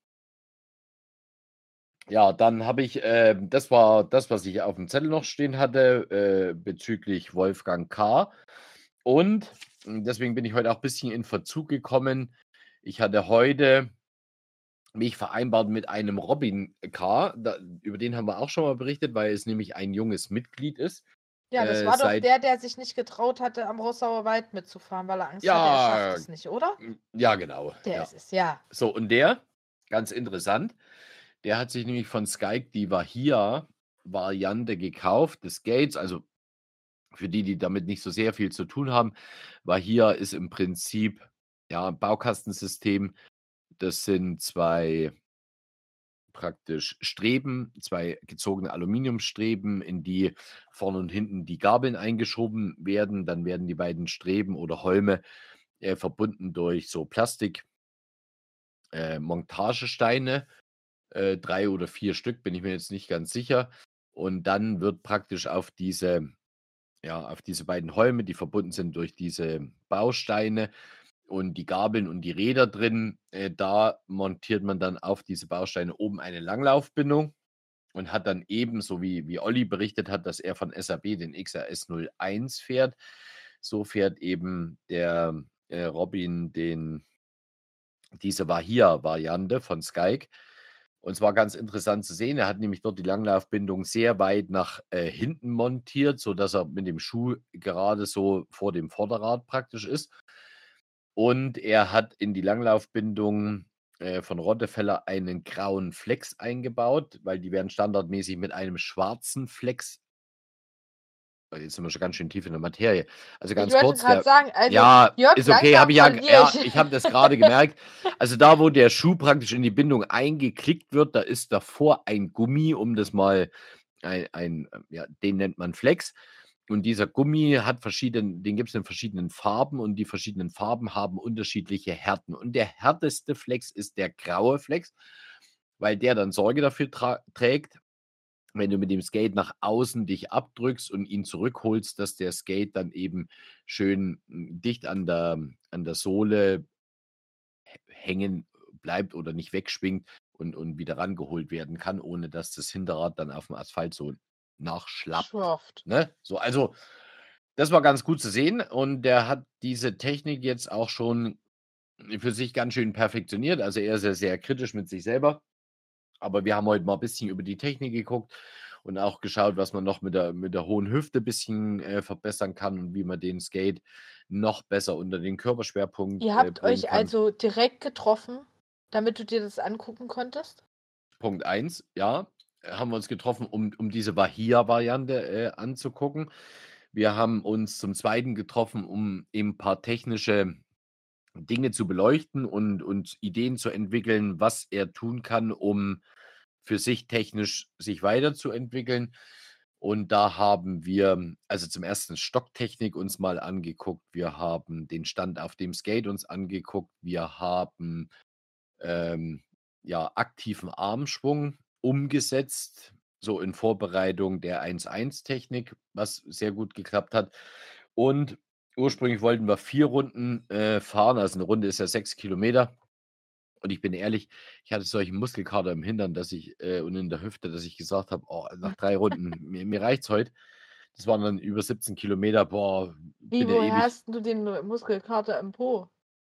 S3: Ja, dann habe ich, ähm das war das, was ich auf dem Zettel noch stehen hatte, äh, bezüglich Wolfgang K. Und, hm, deswegen bin ich heute auch ein bisschen in Verzug gekommen. Ich hatte heute mich vereinbart mit einem Robin K. Da über den haben wir auch schon mal berichtet, weil es nämlich ein junges Mitglied ist,
S2: Ja, das
S3: äh,
S2: war doch
S3: seit
S2: der, der sich nicht getraut hatte, am Rossauer Wald mitzufahren, weil er Angst hatte, er schafft
S3: ja,
S2: es nicht, oder?
S3: hm, ja, genau,
S2: Der
S3: ja.
S2: ist es, ja.
S3: So, und der, ganz interessant, der hat sich nämlich von Skype die Wahia-Variante gekauft des Gates. Also, für die, die damit nicht so sehr viel zu tun haben, Wahia ist im Prinzip, ja, 'n Baukastensystem. Das sind zwei praktisch Streben, zwei gezogene Aluminiumstreben, in die vorne und hinten die Gabeln eingeschoben werden. Dann werden die beiden Streben oder Holme, äh, verbunden durch so Plastik äh, Montagesteine, äh, drei oder vier Stück, bin ich mir jetzt nicht ganz sicher. Und dann wird praktisch auf diese ja, auf diese beiden Holme, die verbunden sind durch diese Bausteine und die Gabeln und die Räder drin, äh, da montiert man dann auf diese Bausteine oben eine Langlaufbindung und hat dann ebenso wie, wie Olli berichtet hat, dass er von S A B den X R S null eins fährt. So fährt eben der äh, Robin den, diese Wahia-Variante von Skyke. Und es war ganz interessant zu sehen. Er hat nämlich dort die Langlaufbindung sehr weit nach äh, hinten montiert, sodass er mit dem Schuh gerade so vor dem Vorderrad praktisch ist. Und er hat in die Langlaufbindung äh, von Rottefeller einen grauen Flex eingebaut, weil die werden standardmäßig mit einem schwarzen Flex. Jetzt sind wir schon ganz schön tief in der Materie. Also
S2: Ich
S3: ganz
S2: wollte
S3: kurz,
S2: gerade
S3: der,
S2: sagen, also
S3: ja,
S2: Jörg,
S3: ist okay,
S2: langsam
S3: habe ich ja,
S2: verliere
S3: ja,
S2: ich.
S3: ich habe das gerade gemerkt. Also da, wo der Schuh praktisch in die Bindung eingeklickt wird, da ist davor ein Gummi, um das mal, ein, ein ja, den nennt man Flex. Und dieser Gummi hat verschiedene, den gibt es in verschiedenen Farben und die verschiedenen Farben haben unterschiedliche Härten. Und der härteste Flex ist der graue Flex, weil der dann Sorge dafür tra- trägt, wenn du mit dem Skate nach außen dich abdrückst und ihn zurückholst, dass der Skate dann eben schön mm, dicht an der, an der Sohle h- hängen bleibt oder nicht wegschwingt und, und wieder rangeholt werden kann, ohne dass das Hinterrad dann auf dem Asphalt so nachschlappt.
S2: Schwafft.
S3: Ne? So, also das war ganz gut zu sehen und der hat diese Technik jetzt auch schon für sich ganz schön perfektioniert. Also er ist ja sehr kritisch mit sich selber. Aber wir haben heute mal ein bisschen über die Technik geguckt und auch geschaut, was man noch mit der, mit der hohen Hüfte ein bisschen äh, verbessern kann und wie man den Skate noch besser unter den Körperschwerpunkt
S2: Ihr
S3: äh,
S2: habt
S3: bringen
S2: euch
S3: kann.
S2: also direkt getroffen, damit du dir das angucken konntest?
S3: Punkt eins, ja, äh, haben wir uns getroffen, um, um diese Wahia-Variante äh, anzugucken. Wir haben uns zum Zweiten getroffen, um eben ein paar technische Dinge zu beleuchten und, und Ideen zu entwickeln, was er tun kann, um für sich technisch sich weiterzuentwickeln. Und da haben wir also zum ersten Stocktechnik uns mal angeguckt. Wir haben den Stand auf dem Skate uns angeguckt. Wir haben ähm, ja aktiven Armschwung umgesetzt, so in Vorbereitung der eins eins Technik, was sehr gut geklappt hat. Und ursprünglich wollten wir vier Runden äh, fahren, also eine Runde ist ja sechs Kilometer. Und ich bin ehrlich, ich hatte solchen Muskelkater im Hintern, dass ich äh, und in der Hüfte, dass ich gesagt habe, oh, nach drei Runden, mir, mir reicht's heute. Das waren dann über siebzehn Kilometer. Boah,
S2: Wie,
S3: bin ja
S2: woher
S3: ewig,
S2: hast du den Muskelkater im Po?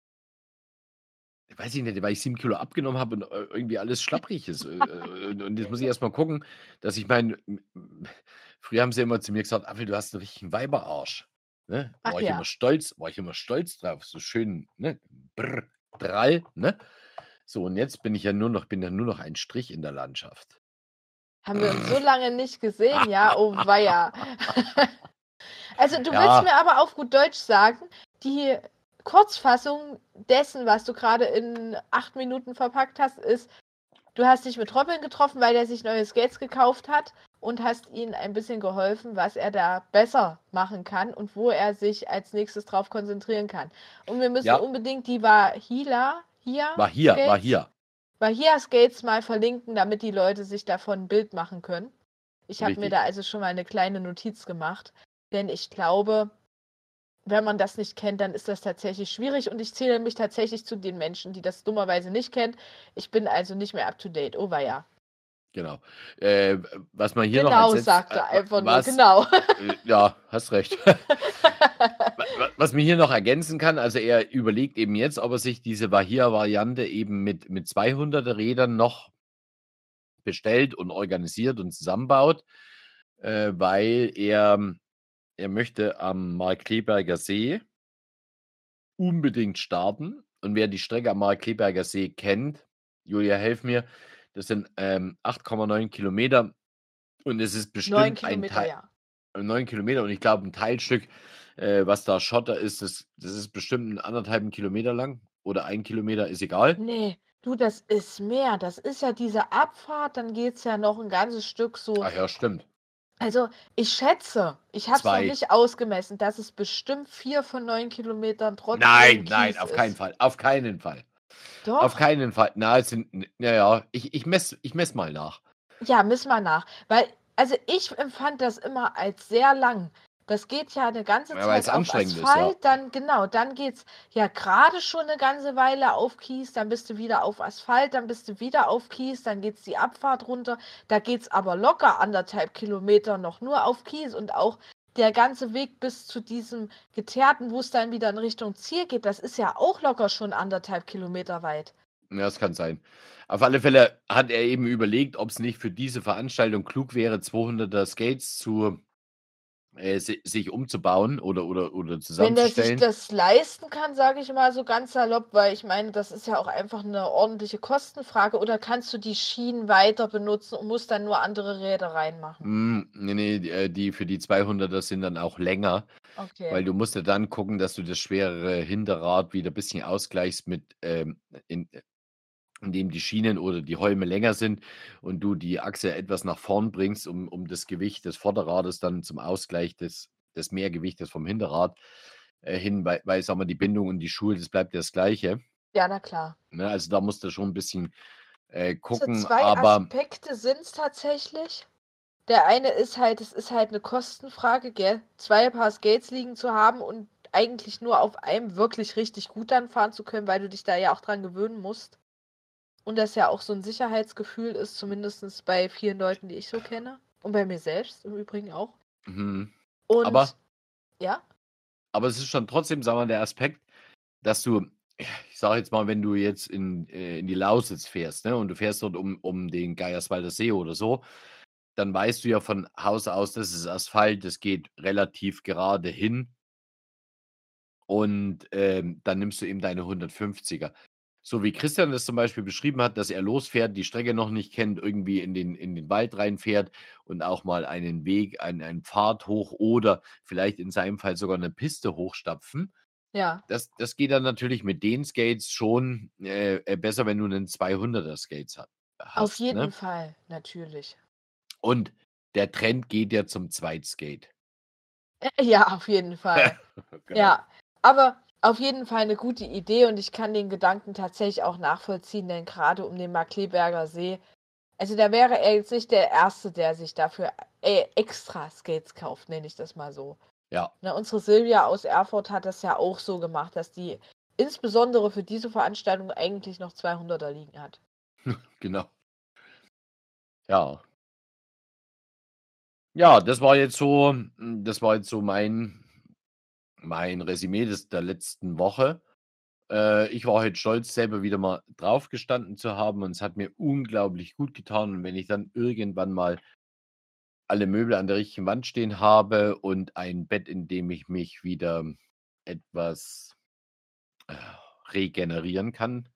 S3: weiß ich nicht, weil ich sieben Kilo abgenommen habe und äh, irgendwie alles schlapprig ist. Äh, äh, und, und jetzt muss ich erst mal gucken, dass ich mein, m- m- früher haben sie immer zu mir gesagt, Apfel, du hast einen richtigen Weiberarsch. Ne?
S2: Ach
S3: War ich immer
S2: ja.
S3: stolz, war ich immer stolz drauf. So schön, ne? Brr, drall, ne? So, und jetzt bin ich ja nur noch, bin ja nur noch ein Strich in der Landschaft.
S2: Haben wir uns so lange nicht gesehen, ja? Oh weia. Also du willst
S3: Ja,
S2: mir aber auf gut Deutsch sagen, die Kurzfassung dessen, was du gerade in acht Minuten verpackt hast, ist, du hast dich mit Robin getroffen, weil er sich neue Skates gekauft hat und hast ihm ein bisschen geholfen, was er da besser machen kann und wo er sich als nächstes drauf konzentrieren kann. Und wir müssen
S3: ja,
S2: unbedingt die Wahila hier
S3: war hier, war
S2: Skates,
S3: hier.
S2: Wahia Skates mal verlinken, damit die Leute sich davon ein Bild machen können. Ich habe mir
S3: Richtig.
S2: da also schon mal eine kleine Notiz gemacht, denn ich glaube, wenn man das nicht kennt, dann ist das tatsächlich schwierig und ich zähle mich tatsächlich zu den Menschen, die das dummerweise nicht kennen. Ich bin also nicht mehr up to date. Oh weia.
S3: Genau. Äh, was man hier noch
S2: Genau,
S3: als
S2: sagt
S3: äh,
S2: er einfach nur.
S3: was,
S2: Genau.
S3: äh, ja, hast recht. Wa- wa- Was man hier noch ergänzen kann, also er überlegt eben jetzt, ob er sich diese Wahia-Variante eben mit, mit zweihunderter Rädern noch bestellt und organisiert und zusammenbaut, äh, weil er, er möchte am Markkleeberger See unbedingt starten. Und wer die Strecke am Markkleeberger See kennt, Julia, helf mir, das sind ähm, acht Komma neun Kilometer und es ist
S2: Neun
S3: bestimmt ein
S2: Kilometer,
S3: Teil,
S2: ja.
S3: neun Kilometer und ich glaube ein Teilstück, äh, was da Schotter ist, das, das ist bestimmt ein anderthalb Kilometer lang oder ein Kilometer, ist egal.
S2: Nee, du, das ist mehr. Das ist ja diese Abfahrt, dann geht es ja noch ein ganzes Stück so.
S3: Ach ja, stimmt.
S2: Also, ich schätze, ich habe es noch
S3: Zwei.
S2: nicht ausgemessen, dass es bestimmt vier von neun Kilometern trotzdem
S3: Nein, nein,
S2: Kies
S3: auf keinen
S2: ist.
S3: Fall. Auf keinen Fall. Auf
S2: Doch.
S3: keinen Fall. Na, es sind, naja, ich, ich messe ich mess mal nach.
S2: Ja, miss mal nach. Weil, also ich empfand das immer als sehr lang. Das geht ja 'ne ganze
S3: Ja, weil's
S2: Zeit auf
S3: anstrengend ist, ja.
S2: Asphalt, dann genau, dann geht's ja grade schon 'ne ganze Weile auf Kies, dann bist du wieder auf Asphalt, dann bist du wieder auf Kies, dann geht's die Abfahrt runter. Da geht's aber locker anderthalb Kilometer noch nur auf Kies und auch der ganze Weg bis zu diesem Geteerten, wo's dann wieder in Richtung Ziel geht, das ist ja auch locker schon anderthalb Kilometer weit.
S3: Ja, das kann sein. Auf alle Fälle hat er eben überlegt, ob's nicht für diese Veranstaltung klug wäre, zweihunderter Skates zu äh, si sich umzubauen oder oder oder
S2: Wenn der sich
S3: zusammenzustellen.
S2: das leisten kann, sage ich mal so ganz salopp, weil ich meine, das ist ja auch einfach 'ne ordentliche Kostenfrage. Oder kannst du die Schienen weiter benutzen und musst dann nur andere Räder reinmachen?
S3: Hm, ne, ne, die äh, die für die zweihunderter sind dann auch länger, weil
S2: Okay.
S3: du musst ja dann gucken, dass du das schwerere Hinterrad wieder bisschen ausgleichst mit, ähm, in äh, indem die Schienen oder die Holme länger sind und du die Achse etwas nach vorn bringst, um um das Gewicht des Vorderrades dann zum Ausgleich des des Mehrgewichtes vom Hinterrad, äh, hin weil weil, sage mal, die Bindung und die Schuhe, das bleibt ja das Gleiche.
S2: Ja, na klar.
S3: Ne, also da musst du schon 'n bisschen, äh,
S2: So
S3: gucken,
S2: zwei
S3: aber
S2: Aspekte sind's tatsächlich. Der eine ist halt es ist halt 'ne Kostenfrage, gell? zwei Paar Skates liegen zu haben und eigentlich nur auf einem wirklich richtig gut dann fahren zu können, weil du dich da ja auch dran gewöhnen musst. Und das ja auch so 'n Sicherheitsgefühl ist, zumindest bei vielen Leuten, die ich so kenne und bei mir selbst im Übrigen auch.
S3: Mhm.
S2: Und
S3: Aber
S2: ja?
S3: aber es ist schon trotzdem, sagen wir, der Aspekt, dass du ich sage jetzt mal, wenn du jetzt in äh, in die Lausitz fährst, ne, und du fährst dort um um den Geierswalder See oder so, dann weißt du ja von Haus aus, das ist Asphalt, das geht relativ gerade hin. Und, ähm, dann nimmst du eben deine hundertfünfziger. So wie Christian das zum Beispiel beschrieben hat, dass er losfährt, die Strecke noch nicht kennt, irgendwie in den in den Wald reinfährt und auch mal einen Weg, einen einen Pfad hoch oder vielleicht in seinem Fall sogar 'ne Piste hochstapfen.
S2: Ja.
S3: Das das geht dann natürlich mit den Skates schon, äh, äh, besser, wenn du 'nen zweihunderter Skates ha
S2: Auf
S3: hast,
S2: jeden
S3: ne?
S2: Fall, natürlich.
S3: Und der Trend geht ja zum Zweitskate.
S2: Äh, ja, auf jeden Fall.
S3: Genau.
S2: Ja, aber auf jeden Fall 'ne gute Idee und ich kann den Gedanken tatsächlich auch nachvollziehen, denn grade um den Markkleeberger See also, da wäre er jetzt nicht der Erste, der sich dafür, äh, extra Skates kauft, nenne ich das mal so.
S3: Ja.
S2: Ne, unsere Silvia aus Erfurt hat das ja auch so gemacht, dass die insbesondere für diese Veranstaltung eigentlich noch zweihunderter liegen hat.
S3: Genau. Ja. Ja, das war jetzt so hm, das war jetzt so mein mein Resümee des der letzten Woche. Äh, ich war heute stolz, selber wieder mal drauf gestanden zu haben und es hat mir unglaublich gut getan. Und wenn ich dann irgendwann mal alle Möbel an der richtigen Wand stehen habe und ein Bett, in dem ich mich wieder etwas, äh, regenerieren kann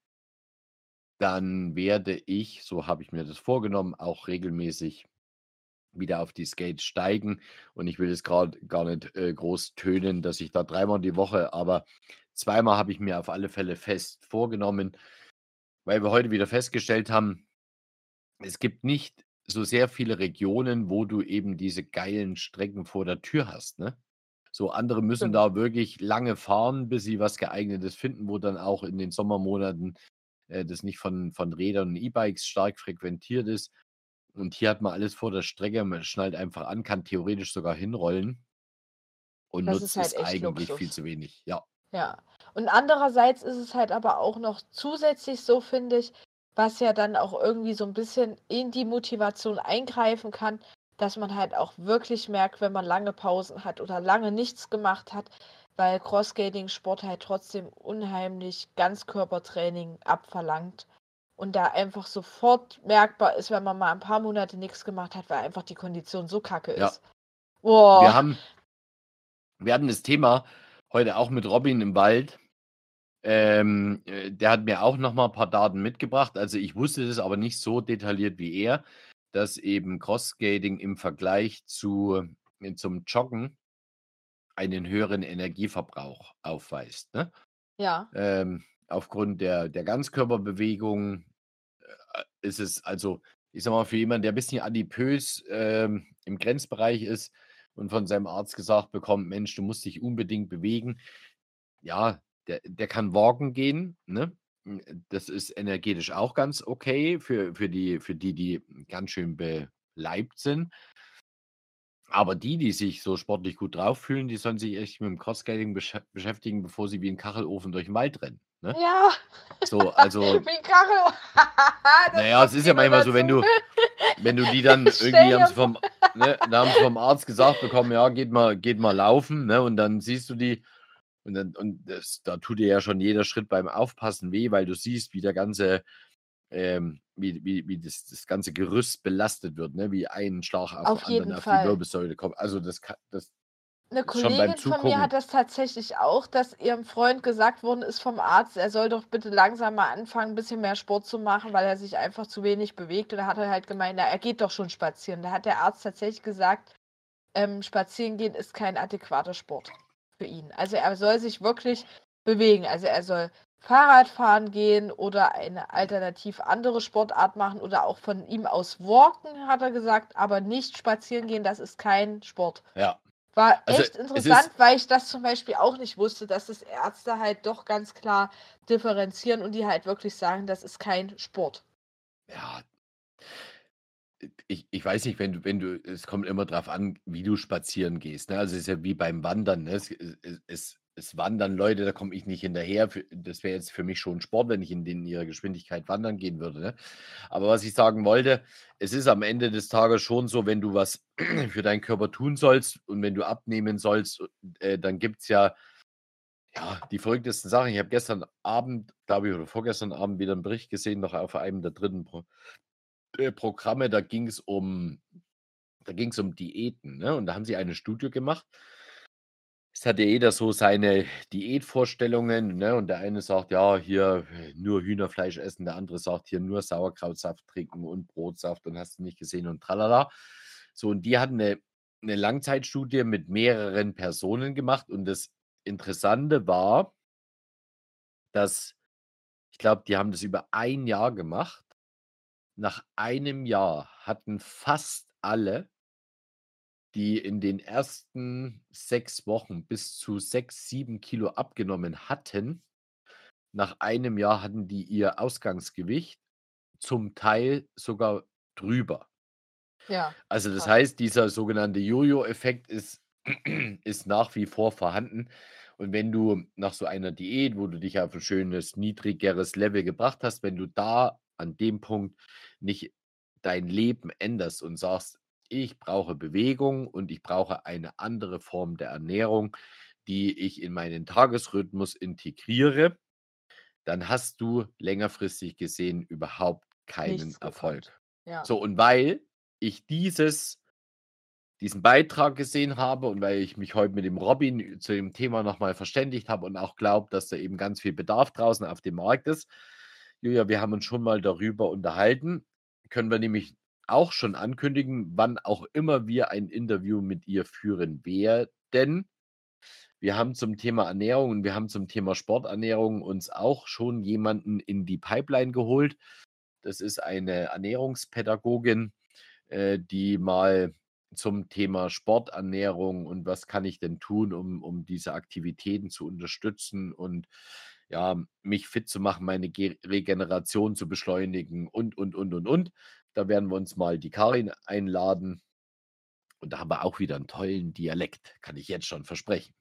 S3: dann werde ich, so habe ich mir das vorgenommen, auch regelmäßig wieder auf die Skates steigen. Und ich will jetzt grad gar nicht, äh, groß tönen, dass ich da dreimal die Woche aber zweimal habe ich mir auf alle Fälle fest vorgenommen, weil wir heute wieder festgestellt haben es gibt nicht so sehr viele Regionen, wo du eben diese geilen Strecken vor der Tür hast, ne? So andere müssen
S2: Stimmt.
S3: da wirklich lange fahren, bis sie was Geeignetes finden, wo dann auch in den Sommermonaten, äh, das nicht von von Rädern und E-Bikes stark frequentiert ist. Und hier hat man alles vor der Strecke, man schnallt einfach an, kann theoretisch sogar hinrollen und
S2: Das ist
S3: nutzt
S2: halt
S3: es
S2: echt
S3: eigentlich viel
S2: Luxus.
S3: zu wenig, ja.
S2: Ja. Und andererseits ist es halt aber auch noch zusätzlich so, finde ich, was ja dann auch irgendwie so 'n bisschen in die Motivation eingreifen kann, dass man halt auch wirklich merkt, wenn man lange Pausen hat oder lange nichts gemacht hat, weil Cross-Skating-Sport halt trotzdem unheimlich Ganzkörpertraining abverlangt und da einfach sofort merkbar ist, wenn man mal 'n paar Monate nix gemacht hat, weil einfach die Kondition so kacke
S3: Ja.
S2: ist. Boah.
S3: Wir haben wir hatten das Thema heute auch mit Robin im Wald. Ähm, äh, der hat mir auch noch mal paar Daten mitgebracht. Also, ich wusste das aber nicht so detailliert wie er, dass eben Cross-Skating im Vergleich zu äh, zum Joggen einen höheren Energieverbrauch aufweist, ne?
S2: Ja.
S3: Ähm, aufgrund der der Ganzkörperbewegung, äh, ist es also, ich sage mal, für jemanden, der bisschen adipös, ähm, im Grenzbereich ist und von seinem Arzt gesagt bekommt: „Mensch, du musst dich unbedingt bewegen.“ Ja, der der kann walken gehen, ne? Hm, das ist energetisch auch ganz okay für für die für die, die ganz schön beleibt sind. Aber die, die sich so sportlich gut drauf fühlen, die sollen sich echt mit dem Crossskating beschä beschäftigen, bevor sie wie 'n Kachelofen durch 'n Wald rennen, ne?
S2: Ja.
S3: So, also
S2: Wie Kachel.
S3: na
S2: Das
S3: ja, es
S2: kommt
S3: ist
S2: mir
S3: ja
S2: nur
S3: manchmal so, wenn
S2: dazu.
S3: du wenn du die dann irgendwie
S2: Stell
S3: haben
S2: dir
S3: sie
S2: vor.
S3: vom ne, da haben sie vom Arzt gesagt bekommen: „Ja, geht mal geht mal laufen“, ne? Und dann siehst du die und dann und das da tut dir ja schon jeder Schritt beim Aufpassen weh, weil du siehst, wie der ganze ähm, wie wie wie das das ganze Gerüst belastet wird, ne? Wie ein Schlag auf 'n
S2: Auf
S3: anderen
S2: jeden
S3: auf die
S2: Fall.
S3: Wirbelsäule kommt. Also, das ka das
S2: 'Ne
S3: ist schon beim
S2: Kollegin von mir
S3: Zugucken
S2: hat das tatsächlich auch, dass ihrem Freund gesagt worden ist vom Arzt, er soll doch bitte langsam mal anfangen, 'n bisschen mehr Sport zu machen, weil er sich einfach zu wenig bewegt. Und da hat er halt gemeint, na, er geht doch schon spazieren. Da hat der Arzt tatsächlich gesagt, ähm, spazieren gehen ist kein adäquater Sport für ihn. Also, er soll sich wirklich bewegen. Also, er soll Fahrradfahren gehen oder eine alternativ andere Sportart machen oder auch von ihm aus walken, hat er gesagt, aber nicht spazieren gehen, das ist kein Sport.
S3: Ja.
S2: War
S3: Also,
S2: echt
S3: es
S2: interessant,
S3: ist
S2: weil ich das zum Beispiel auch nicht wusste, dass das Ärzte halt doch ganz klar differenzieren und die halt wirklich sagen, das ist kein Sport.
S3: Ja. Äh, ich ich weiß nicht, wenn du wenn du es kommt immer drauf an, wie du spazieren gehst, ne? Also, es ist ja wie beim Wandern, ne? Es es es es es wandern Leute, da komme ich nicht hinterher. Für das wäre jetzt für mich schon Sport, wenn ich in den ihrer Geschwindigkeit wandern gehen würde, ne? Aber was ich sagen wollte, es ist am Ende des Tages schon so, wenn du was für deinen Körper tun sollst und wenn du abnehmen sollst, äh, dann gibt's ja ja, die verrücktesten Sachen. Ich habe gestern Abend, glaube ich, oder vorgestern Abend wieder 'n Bericht gesehen, noch auf einem der dritten Pro äh, Programme, da ging's um da ging's um Diäten, ne? Und da haben sie eine Studie gemacht. Es hat ja jeder so seine Diätvorstellungen, ne? Und der eine sagt: „Ja, hier nur Hühnerfleisch essen“, der andere sagt: „Hier nur Sauerkrautsaft trinken und Brotsaft und hast du nicht gesehen und tralala.“ So, und die hatten 'ne 'ne Langzeitstudie mit mehreren Personen gemacht und das Interessante war dass ich glaube, die haben das über ein Jahr gemacht. Nach einem Jahr hatten fast alle die in den ersten sechs Wochen bis zu sechs, sieben Kilo abgenommen hatten nach einem Jahr hatten die ihr Ausgangsgewicht zum Teil sogar drüber.
S2: Ja,
S3: Also, das
S2: krass.
S3: heißt, dieser sogenannte Jojo-Effekt ist ist nach wie vor vorhanden. Und wenn du nach so einer Diät, wo du dich auf 'n schönes niedrigeres Level gebracht hast, wenn du da an dem Punkt nicht dein Leben änderst und sagst: „Ich brauche Bewegung und ich brauche eine andere Form der Ernährung, die ich in meinen Tagesrhythmus integriere“, dann hast du längerfristig gesehen überhaupt keinen
S2: Nichts gekonnt.
S3: Erfolg.
S2: Ja.
S3: So, und weil ich dieses diesen Beitrag gesehen habe und weil ich mich heute mit dem Robin zu dem Thema noch mal verständigt habe und auch glaube, dass da eben ganz viel Bedarf draußen auf dem Markt ist. Julia, wir haben uns schon mal darüber unterhalten. Können wir nämlich auch schon ankündigen, wann auch immer wir ein Interview mit ihr führen werden. Wir haben zum Thema Ernährung und wir haben zum Thema Sporternährung uns auch schon jemanden in die Pipeline geholt. Das ist eine Ernährungspädagogin, äh, die mal zum Thema Sporternährung und was kann ich denn tun, um um diese Aktivitäten zu unterstützen und, ja, mich fit zu machen, meine Ge Regeneration zu beschleunigen und, und, und, und, und. Da werden wir uns mal die Karin einladen. Und da haben wir auch wieder 'n tollen Dialekt, kann ich jetzt schon versprechen.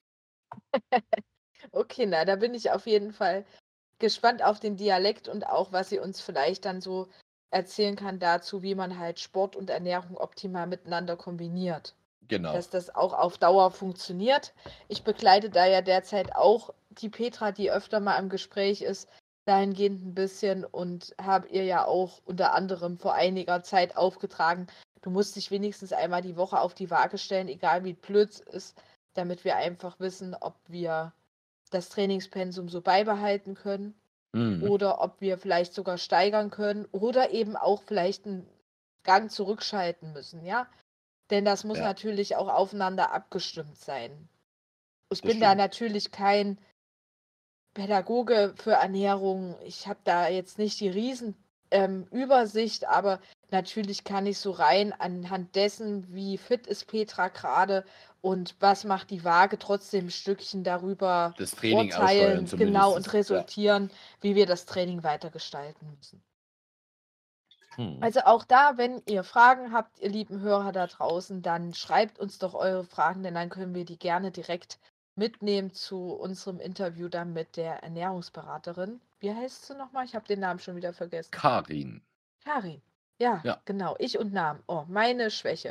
S2: Okay, na, da bin ich auf jeden Fall gespannt auf den Dialekt und auch, was sie uns vielleicht dann so erzählen kann dazu, wie man halt Sport und Ernährung optimal miteinander kombiniert.
S3: Genau.
S2: Dass das auch auf Dauer funktioniert. Ich begleite da ja derzeit auch die Petra, die öfter mal im Gespräch ist, dahingehend 'n bisschen und habe ihr ja auch unter anderem vor einiger Zeit aufgetragen: „Du musst dich wenigstens einmal die Woche auf die Waage stellen, egal wie blöd es ist, damit wir einfach wissen, ob wir das Trainingspensum so beibehalten können
S3: Mhm.
S2: oder ob wir vielleicht sogar steigern können oder eben auch vielleicht 'n Gang zurückschalten müssen“, ja? Denn das muss
S3: Ja.
S2: natürlich auch aufeinander abgestimmt sein. Ich
S3: Das
S2: bin da
S3: stimmt.
S2: natürlich kein Pädagoge für Ernährung. Ich habe da jetzt nicht die Riesen ähm, Übersicht, aber natürlich kann ich so rein anhand dessen, wie fit ist Petra grade und was macht die Waage, trotzdem 'n Stückchen darüber
S3: Das Training aussteuern
S2: urteilen, genau, und
S3: zumindest, ja.
S2: resultieren, wie wir das Training weiter gestalten müssen.
S3: Mhm.
S2: Also auch da, wenn ihr Fragen habt, ihr lieben Hörer da draußen, dann schreibt uns doch eure Fragen, denn dann können wir die gerne direkt mitnehmen zu unserem Interview dann mit der Ernährungsberaterin. Wie heißt sie nochmal? Ich habe den Namen schon wieder vergessen.
S3: Karin.
S2: Karin. Ja,
S3: Ja.
S2: genau. Ich und Namen. Oh, meine Schwäche.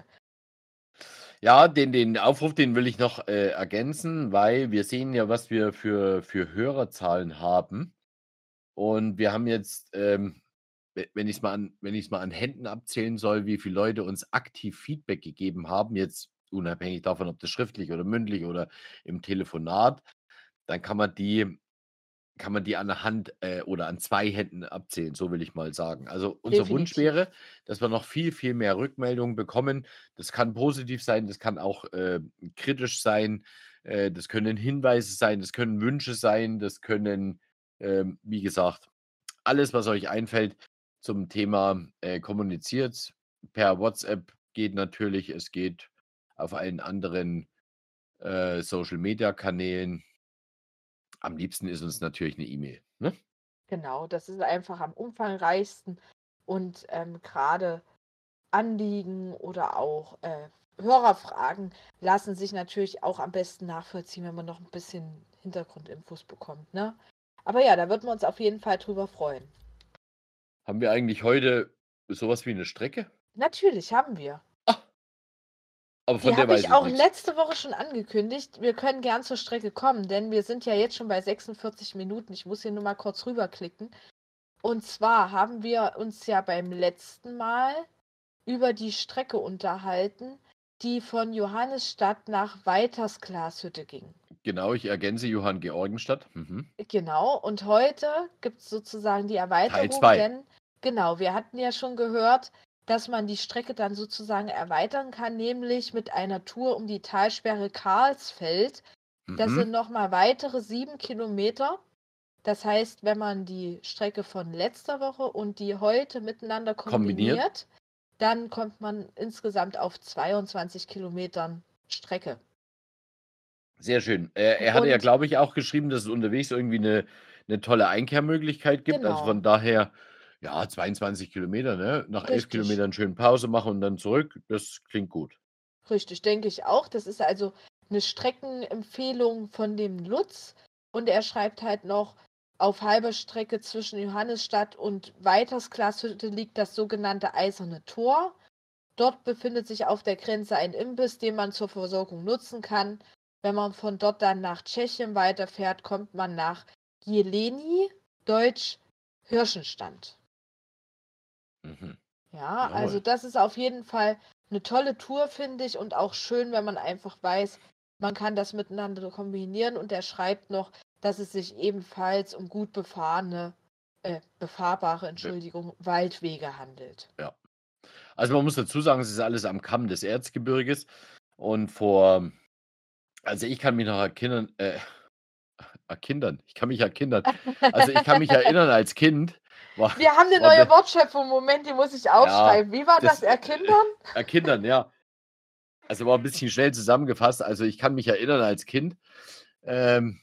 S3: Ja, den den Aufruf, den will ich noch, äh, ergänzen, weil wir sehen ja, was wir für für Hörerzahlen haben. Und wir haben jetzt, ähm, we wenn ich's mal an wenn ich's mal an Händen abzählen soll, wie viele Leute uns aktiv Feedback gegeben haben, jetzt unabhängig davon, ob das schriftlich oder mündlich oder im Telefonat, dann kann man die kann man die an der Hand, äh, oder an zwei Händen abzählen, so will ich mal sagen. Also, unser Wunsch
S2: Definitiv.
S3: wäre, dass wir noch viel, viel mehr Rückmeldungen bekommen. Das kann positiv sein, das kann auch, äh, kritisch sein, äh, das können Hinweise sein, das können Wünsche sein, das können, ähm, wie gesagt, alles, was euch einfällt zum Thema, äh, kommuniziert. Per WhatsApp geht natürlich, es geht auf allen anderen, äh, Social-Media-Kanälen. Am liebsten ist uns natürlich 'ne E-Mail, ne?
S2: Genau, das ist einfach am umfangreichsten und, ähm, grade Anliegen oder auch, äh, Hörerfragen lassen sich natürlich auch am besten nachvollziehen, wenn man noch 'n bisschen Hintergrundinfos bekommt, ne? Aber ja, da würden wir uns auf jeden Fall drüber freuen.
S3: Haben wir eigentlich heute so was wie 'ne Strecke?
S2: Natürlich, haben wir.
S3: Ah. Aber
S2: Die
S3: von der
S2: habe
S3: weiß
S2: ich
S3: ich
S2: auch
S3: nix.
S2: letzte Woche schon angekündigt. Wir können gern zur Strecke kommen, denn wir sind ja jetzt schon bei sechsundvierzig Minuten. Ich muss hier nur mal kurz rüberklicken. Und zwar haben wir uns ja beim letzten Mal über die Strecke unterhalten, die von Johannisstadt nach Weitersglashütte ging.
S3: Genau, ich ergänze Johanngeorgenstadt. Mhm.
S2: Genau, und heute gibt's sozusagen die
S3: Teil
S2: Erweiterung,
S3: zwei.
S2: denn genau, wir hatten ja schon gehört, dass man die Strecke dann sozusagen erweitern kann, nämlich mit einer Tour um die Talsperre Karlsfeld. Das sind
S3: Mhm.
S2: noch mal weitere sieben Kilometer. Das heißt, wenn man die Strecke von letzter Woche und die heute miteinander
S3: Kombiniert.
S2: kombiniert, dann kommt man insgesamt auf zweiundzwanzig Kilometern Strecke.
S3: Sehr schön. Er er hatte ja,
S2: Und
S3: glaube ich, auch geschrieben, dass es unterwegs irgendwie 'ne 'ne tolle Einkehrmöglichkeit gibt. Also,
S2: Genau.
S3: von daher, ja, zweiundzwanzig Kilometer, ne? Nach elf
S2: Richtig.
S3: Kilometern schön Pause machen und dann zurück. Das klingt gut.
S2: Richtig, denke ich auch. Das ist also 'ne Streckenempfehlung von dem Lutz. Und er schreibt halt noch: „Auf halber Strecke zwischen Johannisstadt und Weitersglashütte liegt das sogenannte Eiserne Tor. Dort befindet sich auf der Grenze ein Imbiss, den man zur Versorgung nutzen kann. Wenn man von dort dann nach Tschechien weiterfährt, kommt man nach Jelení, deutsch Hirschenstand.“
S3: Mhm.
S2: Ja, also
S3: Jawohl.
S2: das ist auf jeden Fall 'ne tolle Tour, finde ich, und auch schön, wenn man einfach weiß, man kann das miteinander kombinieren. Und er schreibt noch, dass es sich ebenfalls um gut befahrene äh, befahrbare,
S3: Be
S2: Entschuldigung, Waldwege handelt.
S3: Ja. Also, man muss dazu sagen, es ist alles am Kamm des Erzgebirges und vor also, ich kann mich noch erkinnern äh, erkindern ich kann mich erkindern. Also, ich kann mich erinnern, als Kind war
S2: Wir haben 'ne
S3: war
S2: neue
S3: de
S2: Wortschöpfung. Moment, die muss ich
S3: Ja,
S2: aufschreiben. Wie war das?
S3: das, äh,
S2: Erkindern?
S3: erkindern, ja. Also, war 'n bisschen schnell zusammengefasst. Also, ich kann mich erinnern als Kind, ähm,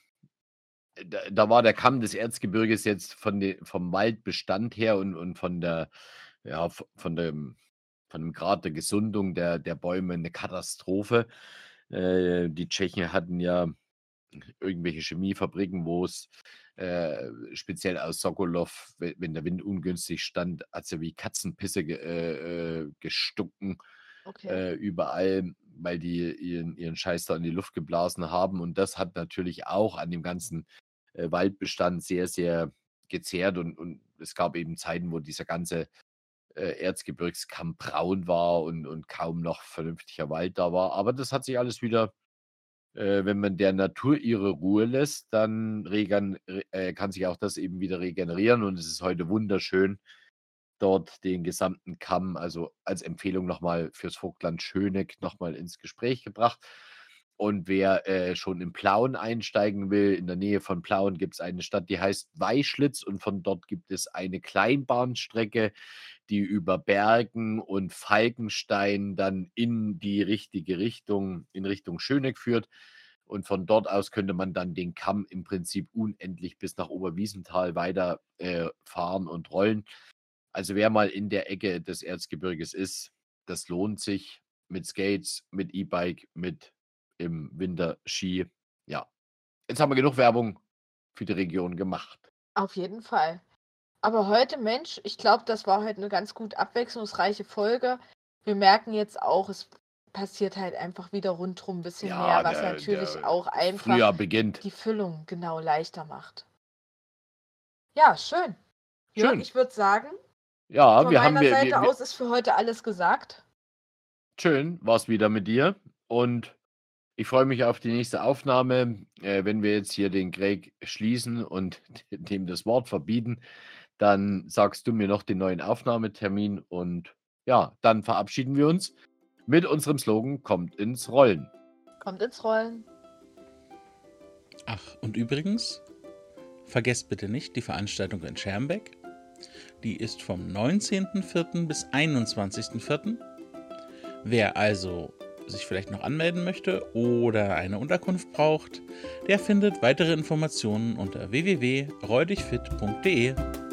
S3: da da war der Kamm des Erzgebirges jetzt von de vom Waldbestand her und und von der ja, v von dem von dem Grad der Gesundung der der Bäume 'ne Katastrophe. Äh, die Tschechen hatten ja irgendwelche Chemiefabriken, wo's, äh, speziell aus Sokolov, we wenn der Wind ungünstig stand, hat's ja wie Katzenpisse ge äh, äh, gestunken,
S2: Okay.
S3: äh, überall, weil die ihren ihren Scheiß da in die Luft geblasen haben. Und das hat natürlich auch an dem ganzen, äh, Waldbestand sehr, sehr gezehrt. Und und es gab eben Zeiten, wo dieser ganze, äh, Erzgebirgskamm braun war und und kaum noch vernünftiger Wald da war. Aber das hat sich alles wieder äh, wenn man der Natur ihre Ruhe lässt, dann regan re äh, kann sich auch das eben wieder regenerieren. Und es ist heute wunderschön, dort den gesamten Kamm also, als Empfehlung noch mal fürs Vogtland Schöneck noch mal ins Gespräch gebracht. Und wer, äh, schon in Plauen einsteigen will, in der Nähe von Plauen gibt's eine Stadt, die heißt Weischlitz und von dort gibt es eine Kleinbahnstrecke, die über Bergen und Falkenstein dann in die richtige Richtung in Richtung Schöneck führt. Und von dort aus könnte man dann den Kamm im Prinzip unendlich bis nach Oberwiesenthal weiter, äh, fahren und rollen. Also wer mal in der Ecke des Erzgebirges ist, das lohnt sich mit Skates, mit E-Bike, mit im Winter Ski. Ja, jetzt haben wir genug Werbung für die Region gemacht.
S2: Auf jeden Fall. Aber heute, Mensch, ich glaube, das war heute eine ganz gut abwechslungsreiche Folge. Wir merken jetzt auch, es passiert halt einfach wieder rundherum ein bisschen
S3: Ja,
S2: mehr, was
S3: der-
S2: natürlich
S3: der
S2: auch einfach
S3: Frühjahr beginnt.
S2: die Füllung genau leichter macht. Ja, schön. Jörg,
S3: Schön.
S2: ich würde sagen,
S3: Ja,
S2: von
S3: wir haben
S2: meiner
S3: wir,
S2: Seite
S3: wir, wir,
S2: aus ist für heute alles gesagt.
S3: schön, war es wieder mit dir. Und ich freue mich auf die nächste Aufnahme. Äh, wenn wir jetzt hier den Greg schließen und dem das Wort verbieten, dann sagst du mir noch den neuen Aufnahmetermin. Und ja, dann verabschieden wir uns mit unserem Slogan: Kommt ins Rollen.
S2: Kommt ins Rollen.
S1: Ach, und übrigens, vergesst bitte nicht die Veranstaltung in Schermbeck. Die ist vom neunzehnten vierten bis einundzwanzigsten vierten Wer also sich vielleicht noch anmelden möchte oder eine Unterkunft braucht, der findet weitere Informationen unter w w w punkt räudigfit punkt de.